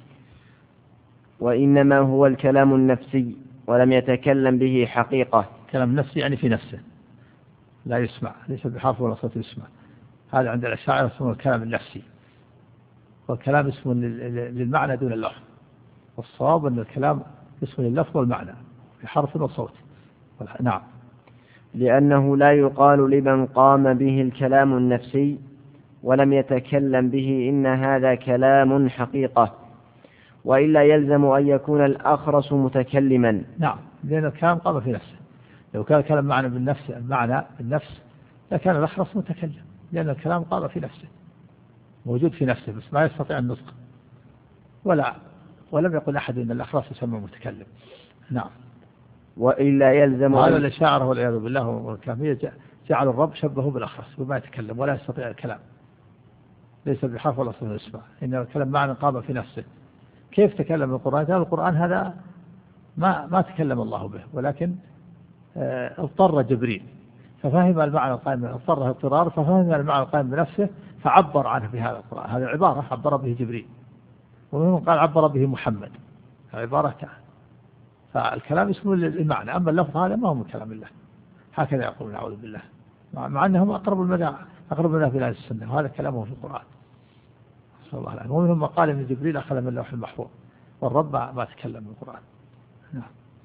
وإنما هو الكلام النفسي ولم يتكلم به حقيقة. كلام نفسي يعني في نفسه لا يسمع، ليس بحرف ولا صوت يسمع. هذا عند الأشاعرة اسمه الكلام النفسي، والكلام اسم للمعنى دون اللفظ، والصواب أن الكلام اسم لللفظ والمعنى بحرف وصوت. نعم. لأنه لا يقال لمن قام به الكلام النفسي ولم يتكلم به إن هذا كلام حقيقة، وإلا يلزم أن يكون الأخرس متكلما. نعم، لأن الكلام قام في نفسه. لو كان الكلام معنى بالنفس المعنى بالنفس لكان الأخرس متكلم، لأن الكلام قام في نفسه موجود في نفسه بس ما يستطيع النطق، ولا ولم يقل أحد أن الأخرس يسمى متكلم. نعم. وإلا يلزم هذا الإشاعرة والعياذ بالله والكافية جعلوا الرب شبهه بالأخرس وما يتكلم ولا يستطيع الكلام، ليس بحرف ولا صوت يسمع، إن الكلام معنى قام في نفسه. كيف تكلم القرآن؟ هذا القرآن هذا ما ما تكلم الله به، ولكن اضطر جبريل ففهم المعنى القائم، اضطره اضطرار ففهم المعنى القائم بنفسه فعبر عنه بهذا القرآن. هذه عبارة عبر به جبريل، ومنهم قال عبر به محمد، عبارة. فالكلام اسمه للمعنى، أما اللفظ هذا ما هو من كلام الله، هكذا يقولون نعوذ بالله، مع أنهم أقرب المدى أقرب منها في أهل السنة، وهذا كلامه في القرآن صلى الله عليه وسلم. ومنهم قال إن جبريل أخذ من اللوح المحفوظ، والرب ما تكلم بالقرآن. نعم.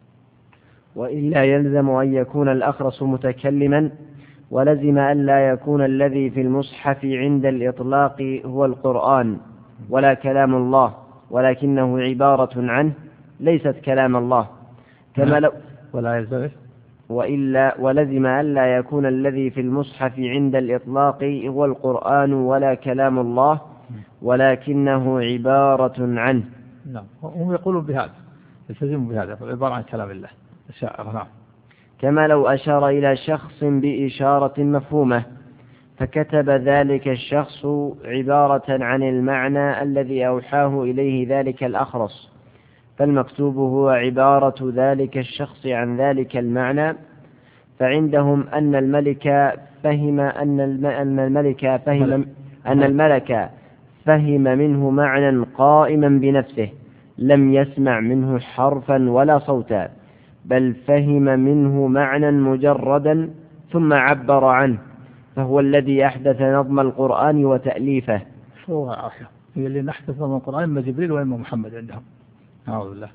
وإلا يلزم أن يكون الأخرس متكلما، ولزم أن لا يكون الذي في المصحف عند الإطلاق هو القرآن ولا كلام الله، ولكنه عبارة عنه ليست كلام الله. كما لو ولا يلزم وإلا ولزم أن لا يكون الذي في المصحف عند الإطلاق هو القرآن ولا كلام الله، ولكنه عبارة عنه. نعم. هم يقولون بهذا، يلتزمون بهذا، عبارة عن كلام الله. نعم. كما لو أشار إلى شخص بإشارة مفهومة فكتب ذلك الشخص عبارة عن المعنى الذي أوحاه إليه ذلك الأخرس، فالمكتوب هو عبارة ذلك الشخص عن ذلك المعنى. فعندهم أن الملك فهم أن الملك فهم أن الملك فهم منه معنى قائما بنفسه لم يسمع منه حرفا ولا صوتا، بل فهم منه معنى مجردا ثم عبر عنه، فهو الذي أحدث نظم القرآن وتأليفه. هو آخر هي اللي نحدث نظم القرآن إما جبريل وإما محمد عندهم. أعوذ بالله.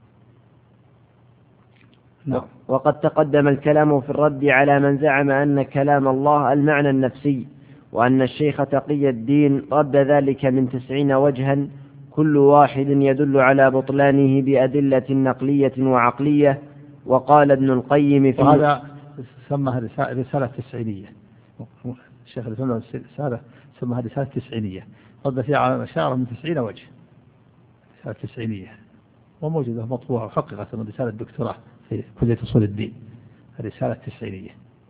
نعم. وقد تقدم الكلام في الرد على من زعم أن كلام الله المعنى النفسي، وأن الشيخ تقي الدين رد ذلك من تسعين وجها كل واحد يدل على بطلانه بأدلة نقلية وعقلية. وقال ابن القيم في وهذا سمها رسالة تسعينية، الشيخ الإسلام رسالة سمها رسالة تسعينية، رد فيها على مشاعر من تسعين وجه، رسالة تسعينية، وموجودة مطبوعة وحققت من رسالة دكتوراه في كلية أصول الدين، الرسالة التسعينية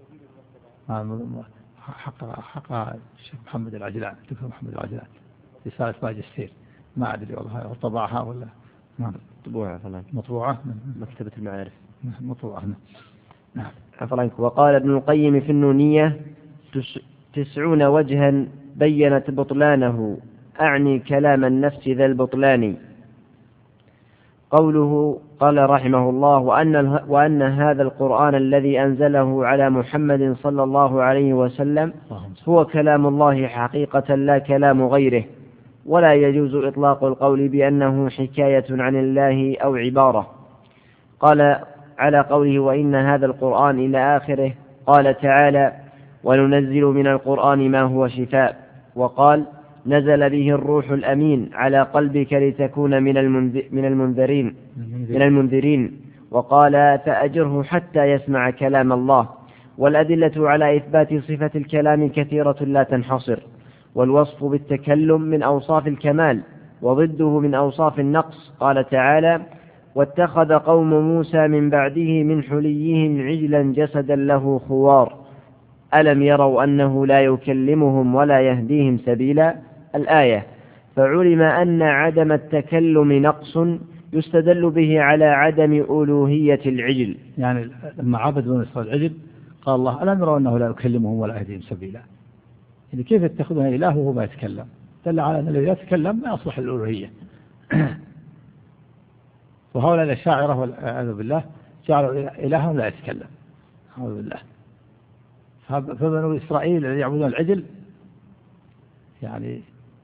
حقق حقق الشيخ محمد العجلان، الدكتور محمد العجلان، رسالة ماجستير، ما أدري والله طبعها ولا نعم مطبوعة فلان مطبوعة مكتبة المعارف مطبوعة. نعم. عفوا عنك. وقال ابن القيم في النونية: تسعون وجها بينت بطلانه، أعني كلام النفس ذا البطلان. قوله قال رحمه الله وأن, وأن هذا القرآن الذي أنزله على محمد صلى الله عليه وسلم هو كلام الله حقيقة لا كلام غيره، ولا يجوز إطلاق القول بأنه حكاية عن الله أو عبارة. قال على قوله وإن هذا القرآن إلى آخره قال تعالى وننزل من القرآن ما هو شفاء، وقال نزل به الروح الأمين على قلبك لتكون من المنذرين من المنذرين وقال فأجره حتى يسمع كلام الله. والأدلة على إثبات صفة الكلام كثيرة لا تنحصر، والوصف بالتكلم من أوصاف الكمال وضده من أوصاف النقص. قال تعالى واتخذ قوم موسى من بعده من حليهم عجلا جسدا له خوار ألم يروا أنه لا يكلمهم ولا يهديهم سبيلا، الآية. فعلم أن عدم التكلم نقص يستدل به على عدم ألوهية العجل. يعني لما عبدوا إسرائيل العجل قال الله ألم يروا أنه لا يكلمهم ولا يهديهم سبيلا، يعني كيف يتخذون إله وهو ما يتكلم؟ دل على أن الذي يتكلم ما يصلح الألوهية. وهؤلاء الأشاعرة والعياذ بالله جعلوا إلههم لا يتكلم، أعوذ بالله. فبنو إسرائيل الذين يعبدون العجل يعني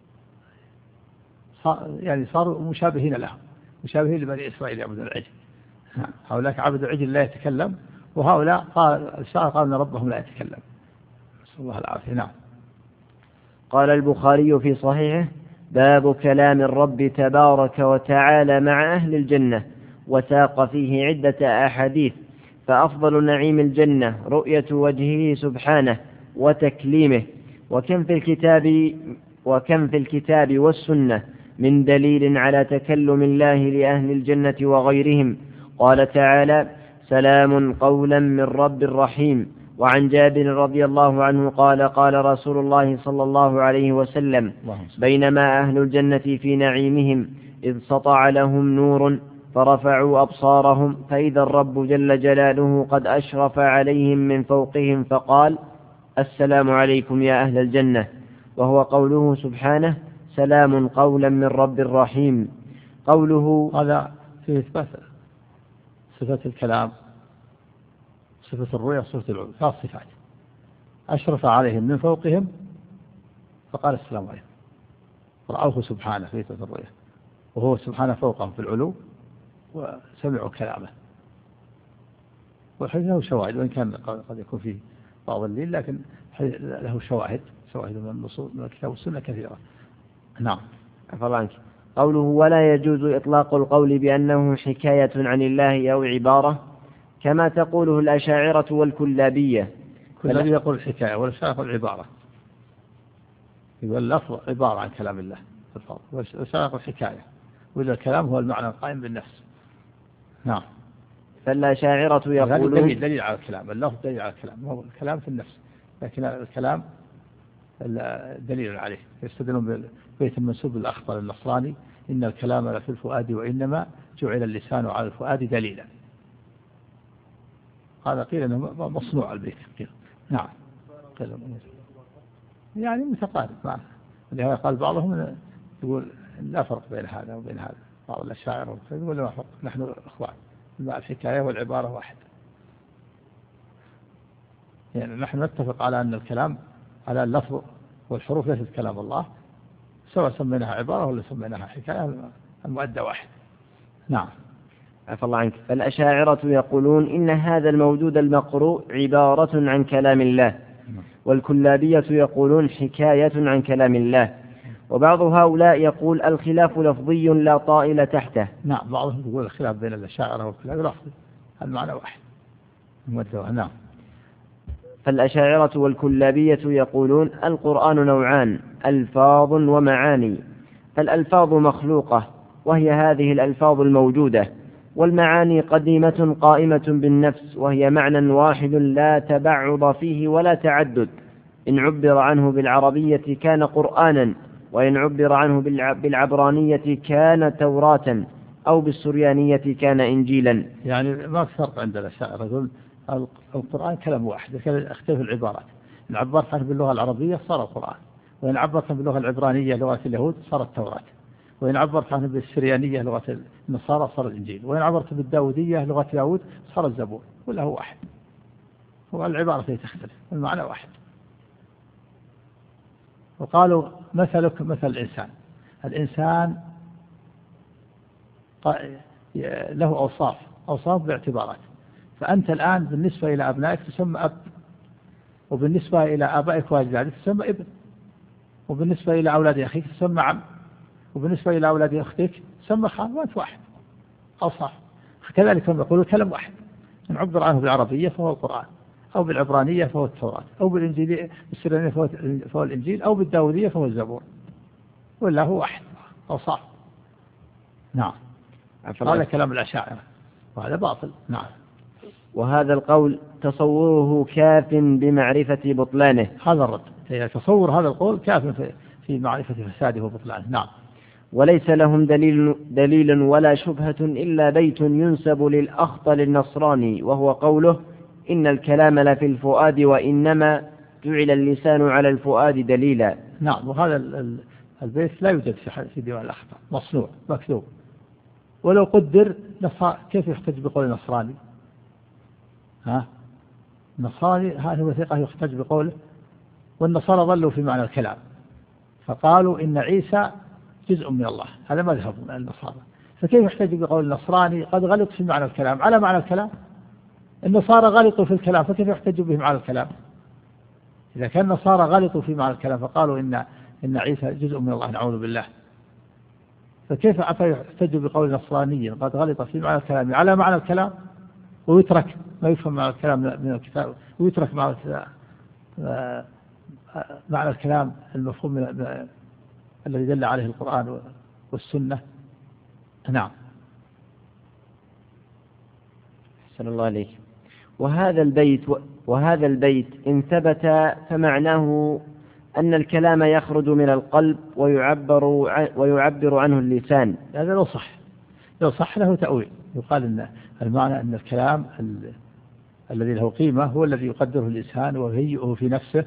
يعني صاروا مشابهين لهم، مشابهين لبني إسرائيل يعبدون العجل. هؤلاء عبدوا العجل لا يتكلم، وهؤلاء قال الشاعر قال أن ربهم لا يتكلم، نسأل الله العافية. نعم. قال البخاري في صحيحه باب كلام الرب تبارك وتعالى مع أهل الجنة، وساق فيه عدة أحاديث. فأفضل نعيم الجنة رؤية وجهه سبحانه وتكليمه، وكم في الكتاب وكم في الكتاب والسنة من دليل على تكلم الله لأهل الجنة وغيرهم. قال تعالى سلام قولا من رب رحيم. وعن جابر رضي الله عنه قال قال رسول الله صلى الله عليه وسلم بينما أهل الجنة في نعيمهم إذ سطع لهم نور فرفعوا أبصارهم فإذا الرب جل جلاله قد أشرف عليهم من فوقهم فقال السلام عليكم يا أهل الجنة، وهو قوله سبحانه سلام قولا من رب رحيم. قوله هذا في إثبات صفة الكلام، صفة الرؤية، صفة العلو، ثلاث صفات. أشرف عليهم من فوقهم فقال السلام عليكم، رأوه سبحانه في صفة الرؤية وهو سبحانه فوقهم في العلو وسمعوا كلامه. والحديث له شواهد، وإن كان قد يكون فيه بعض الليل لكن له شواهد شواهد من النصوص من الكتاب والسنة كثيرة. نعم. أفضل قوله ولا يجوز إطلاق القول بأنه حكاية عن الله أو عبارة كما تقوله الأشاعرة والكلابية. الذي يقول الحكاية والأشاعرة يقول العبارة، يقول اللفظ عبارة عن كلام الله والأشاعرة يقول الحكاية، وإذا الكلام هو المعنى القائم بالنفس. نعم. فالأشاعرة يقولون دليل, دليل على الكلام، اللفظ دليل على الكلام، هو الكلام في النفس، لكن الكلام دليل عليه. يستدلون ببيت المنسوب الأخطر النصراني إن الكلام لفي الفؤاد وإنما جعل اللسان على الفؤاد دليلا. هذا قيل أنه مصنوع البيت قيل. نعم. قيل يعني متقارب معه، ولهذا قال بعضهم يقول لا فرق بين هذا وبين هذا. بعض الأشاعرة يقول لا فرق، نحن إخوان، الحكاية والعبارة واحد. يعني نحن نتفق على أن الكلام على اللفظ والحروف ليست كلام الله، سواء سميناها عبارة ولا سميناها حكاية، المؤدى واحد. نعم. عفى الله عنك. فالأشاعرة يقولون إن هذا الموجود المقروء عبارة عن كلام الله، والكلابية يقولون حكاية عن كلام الله. وبعض هؤلاء يقول الخلاف لفظي لا طائل تحته. نعم. بعضهم يقول الخلاف بين الأشاعرة والكلابية لفظي، المعنى واحد. نعم. فالأشاعرة والكلابية يقولون القرآن نوعان ألفاظ ومعاني، فالألفاظ مخلوقة وهي هذه الألفاظ الموجودة، والمعاني قديمة قائمة بالنفس وهي معنى واحد لا تبعض فيه ولا تعدد. إن عبر عنه بالعربية كان قرآنا، وإن عبر عنه بالعبرانية كان توراة، أو بالسريانية كان إنجيلا. يعني ما فرق عند الأشاعرة، يقول القرآن كلام واحد لكن اختلف العبارات. إن عبرت عنه باللغة العربية صار القرآن، وإن عبرت عنه باللغة العبرانية لغة اليهود صار التوراة، وإن عبرت عنه بالسريانية لغة النصارى صار الإنجيل، وإن عبرت بالداودية لغة داود صار الزبور. كله واحد، هو العبارة تختلف والمعنى واحد. وقالوا مثلك مثل الإنسان، الإنسان له أوصاف أوصاف باعتبارات، فأنت الآن بالنسبة إلى أبنائك تسمى أب، وبالنسبة إلى آبائك وأجدادك تسمى ابن، وبالنسبة إلى أولاد أخيك تسمى عم، وبالنسبة إلى أولاد أختك تسمى خال، وأنت واحد أوصاف. كذلك هم يقولوا الكلام واحد، إن عبر عنه بالعربية فهو القرآن، أو بالعبرانية فهو التوراة، أو بالإنجيل بالسريانية فهو الإنجيل، أو بالداودية فهو الزبور، ولا هو واحد أوصاف. نعم، هذا كلام الأشاعرة وهذا باطل. نعم. وهذا القول تصوره كاف بمعرفة بطلانه. هذا الرد، تصور هذا القول كاف في معرفة فساده وبطلانه. نعم. وليس لهم دليل, دليل ولا شبهة إلا بيت ينسب للأخطل النصراني، وهو قوله إن الكلام لفي الفؤاد وإنما جعل اللسان على الفؤاد دليلا. نعم. وهذا البيت لا يوجد في ديوان الأخطل، مصنوع مكتوب، ولو قدر كيف يحتج بقول النصراني؟ ها النصراني هذه وثيقة يحتج بقوله، والنصارى ظلوا في معنى الكلام فقالوا إن عيسى جزء من الله، هذا مذهب النصارى، فكيف يحتج بقول النصراني قد غلط في معنى الكلام على معنى الكلام؟ النصارى غلطوا في الكلام فكيف يحتج بهم على الكلام؟ إذا كان النصارى غلطوا في معنى الكلام فقالوا إن إن عيسى جزء من الله نعوذ بالله، فكيف يحتج بقول النصراني قد غلط في معنى الكلام على معنى الكلام ويترك ما يفهم معنى الكلام من الكتاب، ويترك معنى معنى الكلام المفهوم من الذي دل عليه القرآن والسنة؟ نعم. أحسن الله عليك. وهذا البيت وهذا البيت إن ثبت فمعناه أن الكلام يخرج من القلب ويعبر ويعبر عنه اللسان. هذا لو صح، لو صح له تأويل، يقال أن المعنى أن الكلام ال... الذي له قيمة هو الذي يقدره الإنسان ويهيئه في نفسه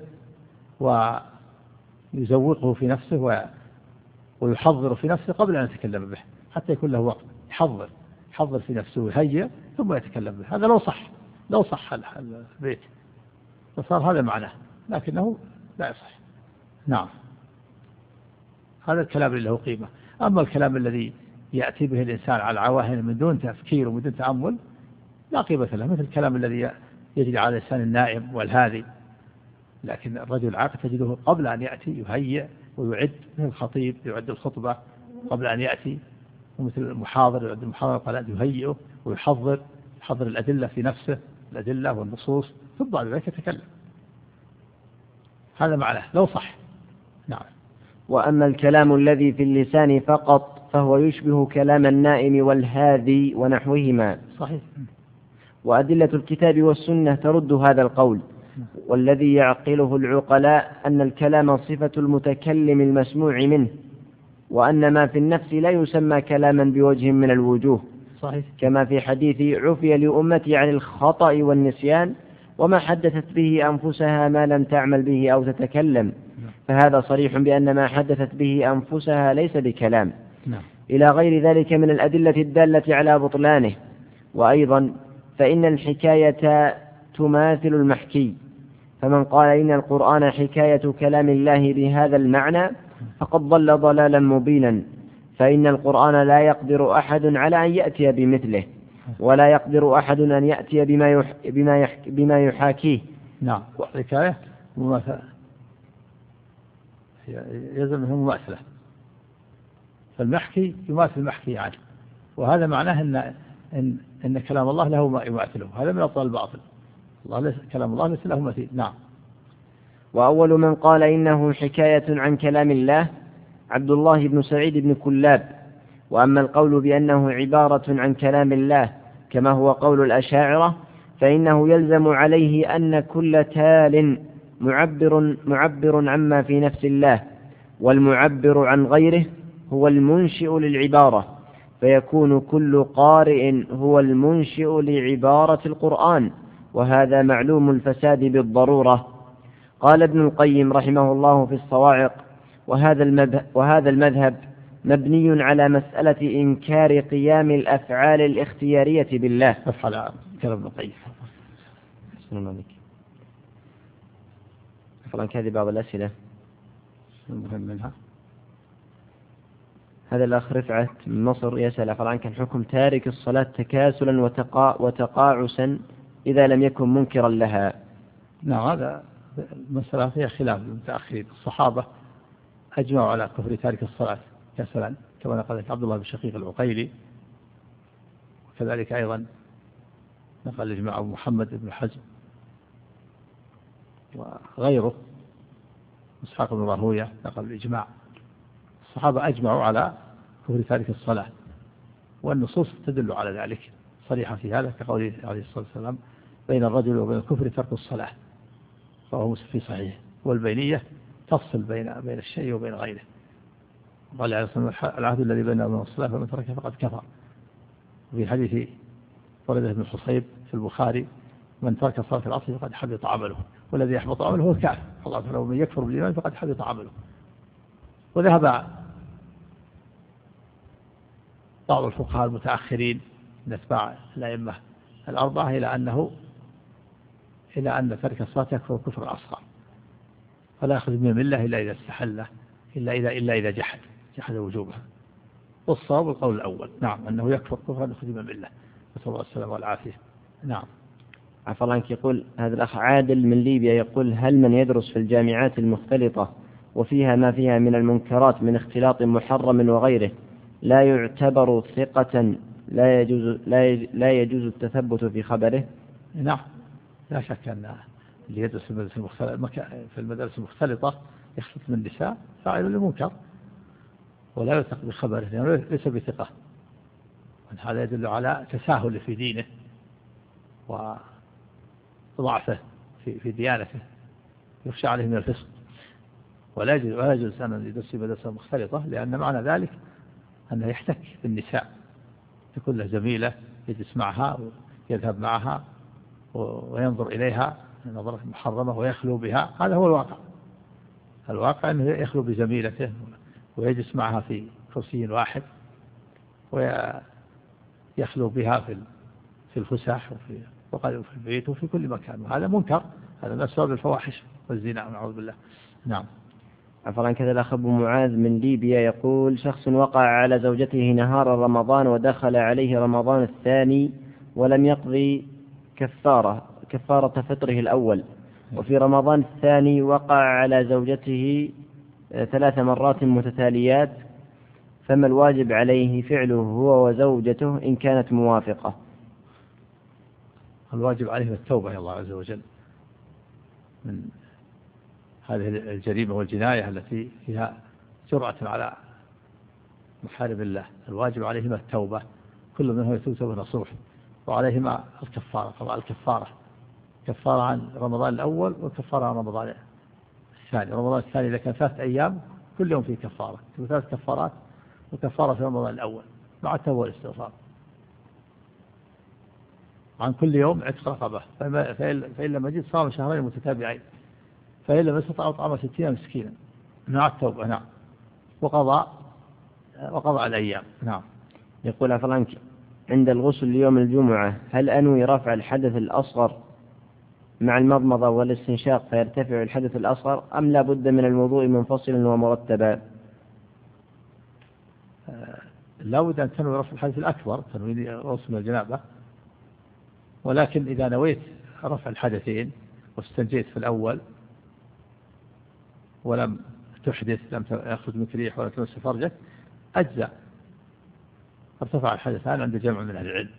ويزوقه في نفسه و... ويحضر في نفسه قبل أن يتكلم به، حتى يكون له وقت يحضر يحضر في نفسه ويهيئ ثم يتكلم به. هذا لو صح، لو صح البيت فصار هذا معناه، لكنه لا يصح. نعم. هذا الكلام اللي له قيمة. أما الكلام الذي يأتي به الإنسان على العواهن من دون تفكير ومن دون تأمل لا قيمة له، مثل الكلام الذي يجري على لسان النائم والهادي. لكن الرجل العاقل تجده قبل أن يأتي يهيئ ويعد، مثل الخطيب يعد الخطبة قبل أن يأتي، ومثل المحاضر يعد المحاضرة قبل أن يهيئه ويحضر يحضر الأدلة في نفسه، الأدلة والنصوص، ثم بعد ذلك يتكلم. هذا معناه لو صح. نعم. وأما الكلام الذي في اللسان فقط فهو يشبه كلام النائم والهادي ونحوهما. صحيح. وأدلة الكتاب والسنة ترد هذا القول، والذي يعقله العقلاء أن الكلام صفة المتكلم المسموع منه، وأن ما في النفس لا يسمى كلاما بوجه من الوجوه. صحيح. كما في حديث عفي لأمتي عن الخطأ والنسيان وما حدثت به أنفسها ما لم تعمل به أو تتكلم، فهذا صريح بأن ما حدثت به أنفسها ليس بكلام. نعم. إلى غير ذلك من الأدلة الدالة على بطلانه. وأيضا فإن الحكاية تماثل المحكي، فمن قال إن القرآن حكاية كلام الله بهذا المعنى فقد ضل ضلالا مبينا، فإن القرآن لا يقدر أحد على أن يأتي بمثله، ولا يقدر أحد أن يأتي بما يح... بما, يح... بما يحاكيه. نعم. والحكاية مماثلة، يلزم منه مماثلة، فالمحكي يماثل المحكي عنه، وهذا معناه أن إن, إن كلام الله له ما يماثله، هذا من أبطال الباطل. الله ليس كلام الله ليس له مثيل. نعم. وأول من قال إنه حكاية عن كلام الله عبد الله بن سعيد بن كلاب. وأما القول بأنه عبارة عن كلام الله كما هو قول الأشاعرة فإنه يلزم عليه أن كل تال معبر, معبر عما في نفس الله، والمعبر عن غيره هو المنشئ للعبارة، فيكون كل قارئ هو المنشئ لعبارة القرآن، وهذا معلوم الفساد بالضرورة. قال ابن القيم رحمه الله في الصواعق: وهذا المذهب, وهذا المذهب مبني على مسألة إنكار قيام الأفعال الاختيارية بالله. أفعل كلام ابن القيم. فلان كذي بعض الأسئلة المهم منها. هذا الأخ رفعت من مصر يسأل فلان كان حكم تارك الصلاة تكاسلا وتقا وتقاعسا إذا لم يكن منكرا لها. نعم، هذا مسألة فيها خلاف المتأخرين. الصحابة أجمعوا على كفر تارك الصلاة كسلا كما نقل عبد الله بن شقيق العقيلي، وكذلك أيضا نقل إجماع محمد بن حزم وغيره، إسحاق بن راهوية نقل الإجماع. الصحابة أجمعوا على كفر تارك الصلاة، والنصوص تدل على ذلك صريحة في هذا، كقوله عليه الصلاة والسلام: بين الرجل وبين الكفر ترك الصلاة، فهو مسلم في صحيح. والبينية تفصل بين بين الشيء وبين غيره. قال عليه الصلاة والسلام: العهد الذي بيننا وبين الصلاة فمن تركها فقد كفر. وفي حديث ورده بن حصيب في البخاري: من ترك صلاة العصر فقد حبط عمله، والذي يحبط عمله هو الكافر. الله تعالى: ومن يكفر بالإيمان فقد حبط عمله. وذهب بعض الفقهاء المتأخرين من أتباع الأئمة الأربعة إلى أنه إلى أن ترك الصلاة يكفر كفر أصغر، فلا يأخذ من الملة إلا إذا استحله، إلا إذا إلا إذا جحد جحد وجوبها. والصواب القول الأول، نعم، أنه يكفر كفرا يخرج من الملة، نسأل الله السلامة والعافية. نعم. عفى الله عنك. يقول هذا الأخ عادل من ليبيا يقول: هل من يدرس في الجامعات المختلطة وفيها ما فيها من المنكرات من اختلاط محرم وغيره لا يعتبر ثقة لا يجوز لا يجوز التثبت في خبره؟ نعم، لا شك أن اللي يدرس في المدارس المختلطة في المدارس المختلطة يخلط من النساء فاعل للمنكر ولا يثق بخبره لأنه ليس بثقة. هذا يدل على تساهل في دينه وضعفه في في ديانته، يخشى عليه من الفسق. ولا يجوز ولا يجوز أن يدرس في مدرسة مختلطة، لأن معنى ذلك أنه يحتك بالنساء، تكون له زميلة يجلس معها ويذهب معها وينظر إليها نظرة محرمة ويخلو بها. هذا هو الواقع. الواقع أنه يخلو بزميلته ويجلس معها في كرسي واحد ويخلو بها في في الفسح وفي وقال في البيت وفي كل مكان، وهذا منكر. هذا من أسباب الفواحش والزنا، نعوذ بالله. نعم. عفوا كذا الأخ أبو معاذ من ليبيا يقول: شخص وقع على زوجته نهار رمضان ودخل عليه رمضان الثاني ولم يقضي كفارة كفارة فطره الأول، وفي رمضان الثاني وقع على زوجته ثلاث مرات متتاليات، فما الواجب عليه فعله هو وزوجته إن كانت موافقة؟ الواجب عليه التوبة إلى الله عز وجل من هذه الجريمة والجناية التي فيها جرأة على محارم الله. الواجب عليهما التوبة، كل منهم يتوب توبة نصوح، وعليهما الكفارة، قضاء الكفارة، كفارة عن رمضان الأول وكفارة عن رمضان الثاني. رمضان الثاني إذا كان ثلاثة أيام كل يوم فيه كفارة، ثلاث كفارات، وكفارة في رمضان الأول مع التوبة والاستغفار. عن كل يوم عتق رقبة، فإن لم يجد صام شهرين متتابعين، فإن لم يستطع أطعم ستين مسكينا مع التوبة. نعم. وقضى وقضى الأيام. نعم. يقول عفوا عند الغسل ليوم الجمعة هل أنوي رفع الحدث الأصغر مع المضمضة والاستنشاق فيرتفع الحدث الأصغر، أم لا بد من الوضوء منفصلا ومرتبا؟ آه لا بد أن تنوي رفع الحدث الأكبر، تنوي غسل الجنابة، ولكن إذا نويت رفع الحدثين واستنجيت في الأول ولم تحدث، لم يخرج منك ريح ولا تمس فرجك، أجزاء، ارتفع الحدثان عند جمع من أهل العلم.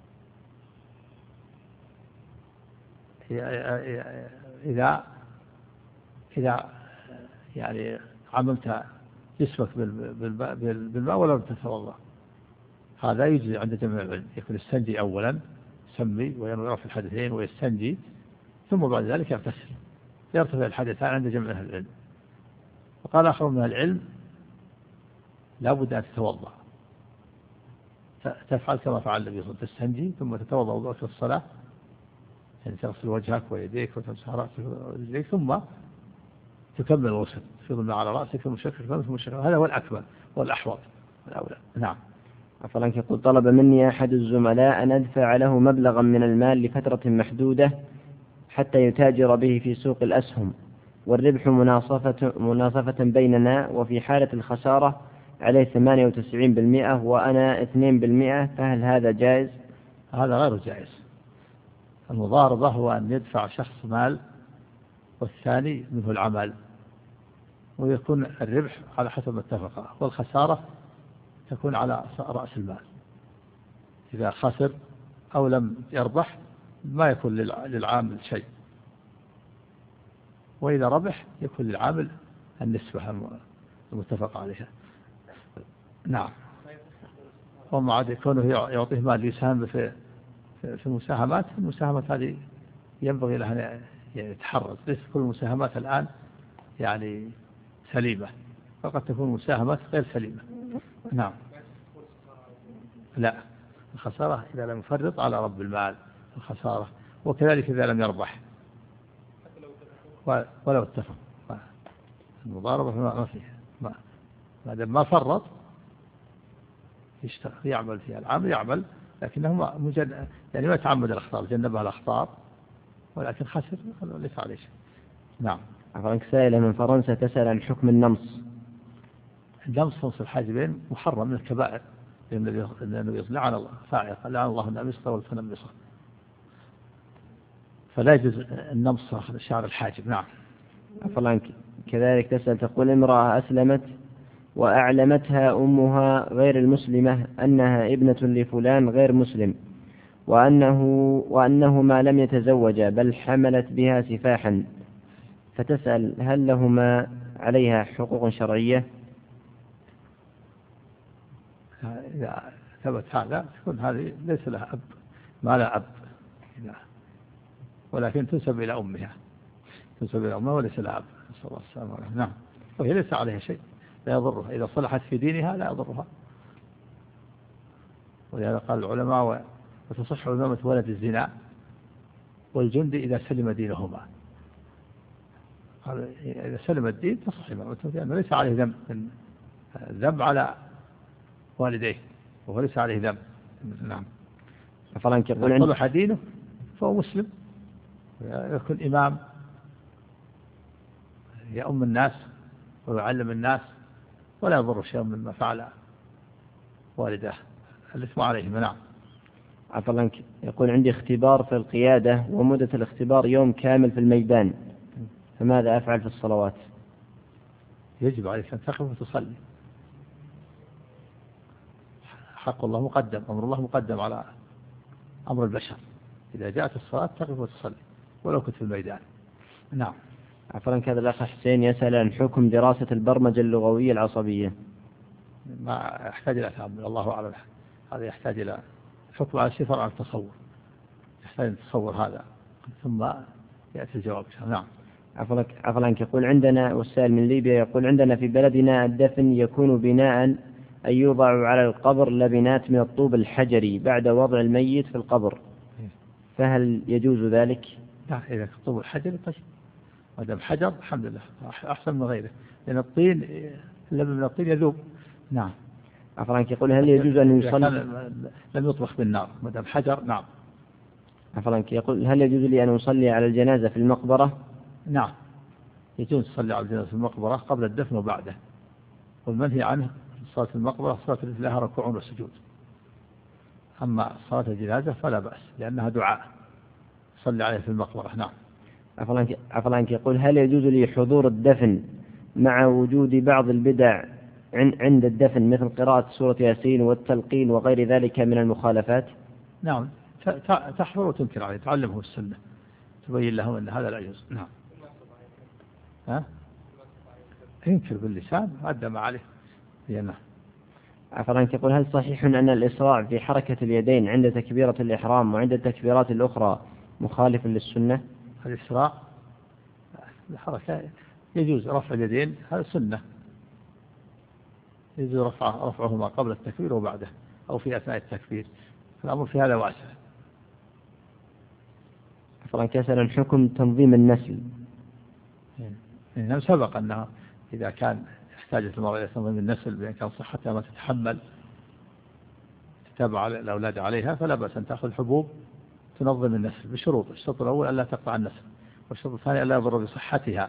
إذا إذا يعني عملت جسمك بالماء ولم تتوضأ، هذا يجزي عند جمع العلم. يكون يستنجي أولا، يسمي وينوي رفع الحدثين ويستنجي، ثم بعد ذلك يغتسل، يرتفع الحدثان عند جمع أهل العلم. وقال آخر من العلم لا بد أن تتوضأ، تفعل كما فعل النبي صلى الله عليه وسلم، تستنجي ثم تتوضأ وضوءك للصلاة، يعني تغسل وجهك ويديك وتمسح رأسك ورجليك، ثم تكمل الغسل، تفيض الماء على رأسك ثم شكل فمك ثم شكل، هذا هو الأكمل والأحوط والأولى. نعم. فلانك يقول طلب مني أحد الزملاء أن أدفع له مبلغا من المال لفترة محدودة حتى يتاجر به في سوق الأسهم، والربح مناصفة, مناصفة بيننا، وفي حالة الخسارة عليه ثمانية وتسعين بالمئة وأنا اثنين بالمئة، فهل هذا جائز؟ هذا غير جائز. المضاربة هو أن يدفع شخص مال والثاني منه العمل، ويكون الربح على حسب ما اتفق، والخسارة تكون على رأس المال. إذا خسر أو لم يربح ما يكون للعامل شيء، وإذا ربح يكون للعامل النسبة المتفق عليها. نعم. وما عاد يكونه يعطيه مال يساهم في في المساهمات. المساهمات هذه ينبغي لها أن يتحرز، ليس كل المساهمات الآن يعني سليمة، فقد تكون مساهمات غير سليمة. نعم. لا، الخسارة إذا لم يفرط على رب المال الخسارة، وكذلك إذا لم يربح ولو اتفق. المضاربة ما فيها، ما ما دام ما فرط يشتغل يعمل فيها، العامل يعمل لكنه مجد يعني ما تعمد الأخطار، جنبها الأخطار ولكن خسر ليس عليه شيء. نعم. عفواك سائلة من فرنسا تسأل عن حكم النمص. النمص نمص الحاجبين محرم من الكبائر، لأن النبي لعن الله فاعل لعن الله النمصة والتنمصة، فلا يجوز النمص شعر الحاجب. نعم. عفواك كذلك تسأل تقول امرأة أسلمت وأعلمتها أمها غير المسلمة أنها ابنة لفلان غير مسلم، وأنه وأنهما لم يتزوجا بل حملت بها سفاحا، فتسأل هل لهما عليها حقوق شرعية؟ إذا ثبت هذا تكون هذه ليس لها أب، ما لها أب، ولكن تنسب إلى أمها، تنسب إلى أمها وليس لها أب، نسأل الله السلامة والعافية. نعم. وهي ليس عليها شيء لا يضرها، إذا صلحت في دينها لا يضرها، ولهذا قال العلماء وتصح عمامة ولد الزنا والجند إذا سلم دينهما. قال إذا سلم الدين تصح عمامته، لأنه ليس عليه ذنب، ذنب على والديه وهو ليس عليه ذنب. نعم. فلان يقول إذا صلح دينه فهو مسلم، يكون إمام يؤم الناس ويعلم الناس ولا يضر شيء مما فعل والده، الاسم عليهم. نعم. عفوا يقول عندي اختبار في القيادة ومدة الاختبار يوم كامل في الميدان، فماذا أفعل في الصلوات؟ يجب عليك أن تقف وتصلي، حق الله مقدم، أمر الله مقدم على أمر البشر، إذا جاءت الصلاة تقف وتصلي ولو كنت في الميدان. نعم. عفوا كذا الأخ حسين يسأل عن حكم دراسة البرمجة اللغوية العصبية. ما يحتاج إلى تأمل، الله أعلم، هذا يحتاج إلى حكم على الشيء فرع التصور، يحتاج أن تصور هذا ثم يأتي الجواب. نعم. عفوا عفوا يقول عندنا، والسائل من ليبيا يقول عندنا في بلدنا الدفن يكون بناء أن يوضع على القبر لبنات من الطوب الحجري بعد وضع الميت في القبر، فهل يجوز ذلك؟ لا، إذا الطوب الحجري طيب، ما دام حجر الحمد لله أحسن من غيره، لأن الطين اللبن من الطين يذوب. نعم. عفوا يقول هل يجوز أن يصلي لم يطبخ بالنار ما دام حجر؟ نعم. عفوا يقول هل يجوز لي أن أصلي على الجنازة في المقبرة؟ نعم، يجوز تصلي على الجنازة في المقبرة قبل الدفن وبعده، والمنهي عنه صلاة المقبرة صلاة التي لها ركوع وسجود، أما صلاة الجنازة فلا بأس لأنها دعاء صلي عليه في المقبرة. نعم. عفوا عنك يقول هل يجوز لي حضور الدفن مع وجود بعض البدع عند الدفن مثل قراءة سورة ياسين والتلقين وغير ذلك من المخالفات؟ نعم، تحضر وتنكر عليه، تعلمه السنة، تبين لهم أن هذا لا يجوز. نعم. ها؟ ينكر باللسان أدى ما عليه. نعم. عفوا عنك يقول هل صحيح أن الإسراع في حركة اليدين عند تكبيرة الإحرام وعند التكبيرات الأخرى مخالف للسنة؟ الإسراع الحركة يجوز رفع اليدين، هذا سنة، يجوز رفع رفعهما قبل التكبير وبعده أو في أثناء التكبير، الأمر في هذا واسع. عفوا عنك يسأل عن حكم تنظيم النسل. إنه سبق أنه إذا كان احتاجت المرأة إلى تنظيم النسل بأن كان صحتها ما تتحمل تتابع الأولاد عليها فلا بأس أن تأخذ حبوب تنظم النسل بشروط. الشرط الأول ألا تقطع النسل، والشرط الثاني ألا يضر بصحتها،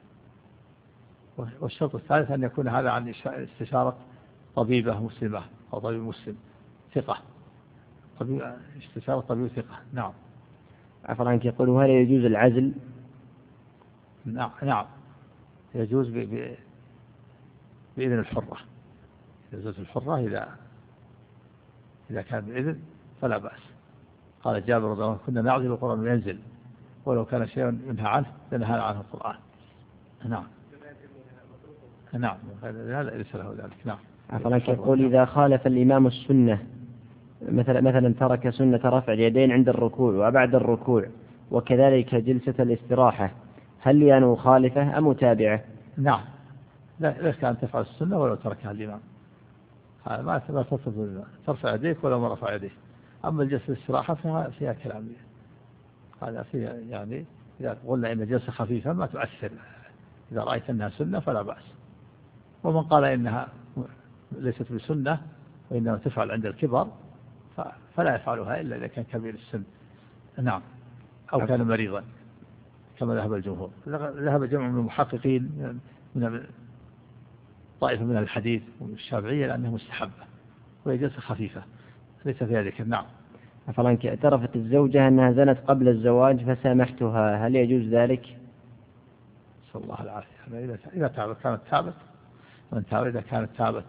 والشرط الثالث أن يكون هذا عن استشارة طبيبة مسلمة أو طبيب مسلم ثقة، طبيب استشارة طبيب ثقة. نعم. عفوا عنك، يقول هل يجوز العزل؟ نعم نعم يجوز ب... ب... بإذن الحرة. يجوز الحرة إذا إذا كان بإذن فلا بأس. قال جابر رضي الله عنه كنا نعزل القرآن وينزل ولو كان شيء ينهى عنه لنهى عنه القرآن. نعم نعم هذا ليس له ذلك. نعم. عفوا عنك، يقول إذا خالف الإمام السنة مثلا مثلا ترك سنة رفع اليدين عند الركوع وبعد الركوع وكذلك جلسة الاستراحة، هل لي أن أخالفه أم متابعه؟ نعم لا ليس كان تفعل السنة ولو تركها الإمام، هذا ما ما تفضل ترفع يديك ولو ما رفع يديه. أما الجلسة الاستراحة فيها فيها كلام، هذا فيها يعني إذا قلنا إن الجلسة خفيفة ما تؤثر، إذا رأيت أنها سنة فلا بأس. ومن قال إنها ليست بسنة وإنما تفعل عند الكبر فلا يفعلها إلا إذا كان كبير السن. نعم. أو كان مريضا كما ذهب الجمهور. ذهب جمع من المحققين من طائفة من الحديث ومن الشافعية لأنها مستحبة وهي جلسة خفيفة ليس فيها ذكر. نعم. فلانك اعترفت الزوجة أنها زنت قبل الزواج فسامحتها، هل يجوز ذلك؟ صلى الله العافية. إذا تابت كانت تابت، من تاب إذا كانت تابت،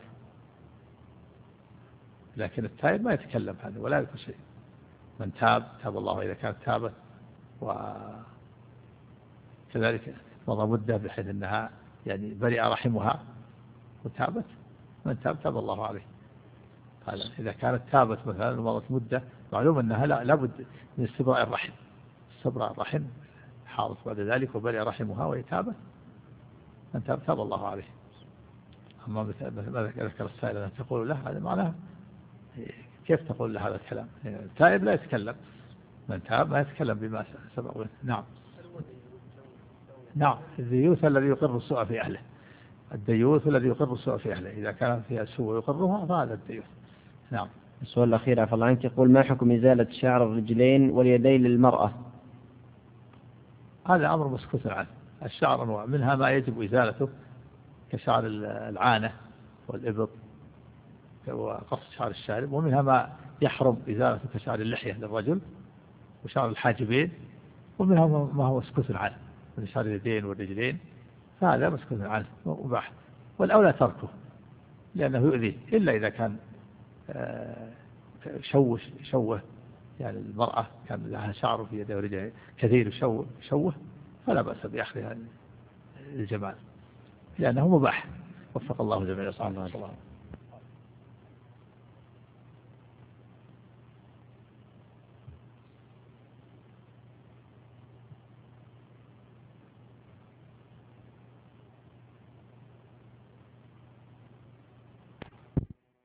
لكن التائب ما يتكلم هذا ولا يقول شيء. من تاب تاب الله إذا كانت تابت، وكذلك مضى مدة بحيث أنها يعني برئ رحمها وتابت، من تاب تاب الله عليه. قال إذا كانت تابت مثلا ومضت مدة معلوم أنها لا لابد من استبراء الرحم، استبراء الرحم حاضت بعد ذلك وبرئ رحمها وهي تابت، من تاب تاب الله عليه. أما ما ذكر السائل أن تقول له هذا معناه كيف تقول له هذا الكلام؟ التائب لا يتكلم، من تاب ما يتكلم بما سبق. نعم نعم الديوث الذي يقر السوء في أهله، الديوث الذي يقر السوء في أهله إذا كان فيها سوء يقرها فهذا الديوث. نعم. السؤال الأخير عفوا عنك، يقول ما حكم إزالة شعر الرجلين واليدين للمرأة؟ هذا أمر مسكوت عنه. الشعر أنواع، منها ما يجب إزالته كشعر العانة والإبط وقص شعر الشارب، ومنها ما يحرم إزالته كشعر اللحية للرجل وشعر الحاجبين، ومنها ما هو مسكوت عنه من شعر اليدين والرجلين، فهذا مسكوت عنه ومباح، والأولى تركه لأنه يؤذي، إلا إذا كان شوش شوه يعني المرأة كان لها شعر في يدها ورجلها كثير يشوه شوه فلا بأس بأخذها الجمال لأنه مباح. وفق الله جميع صلى الله عليه وسلم.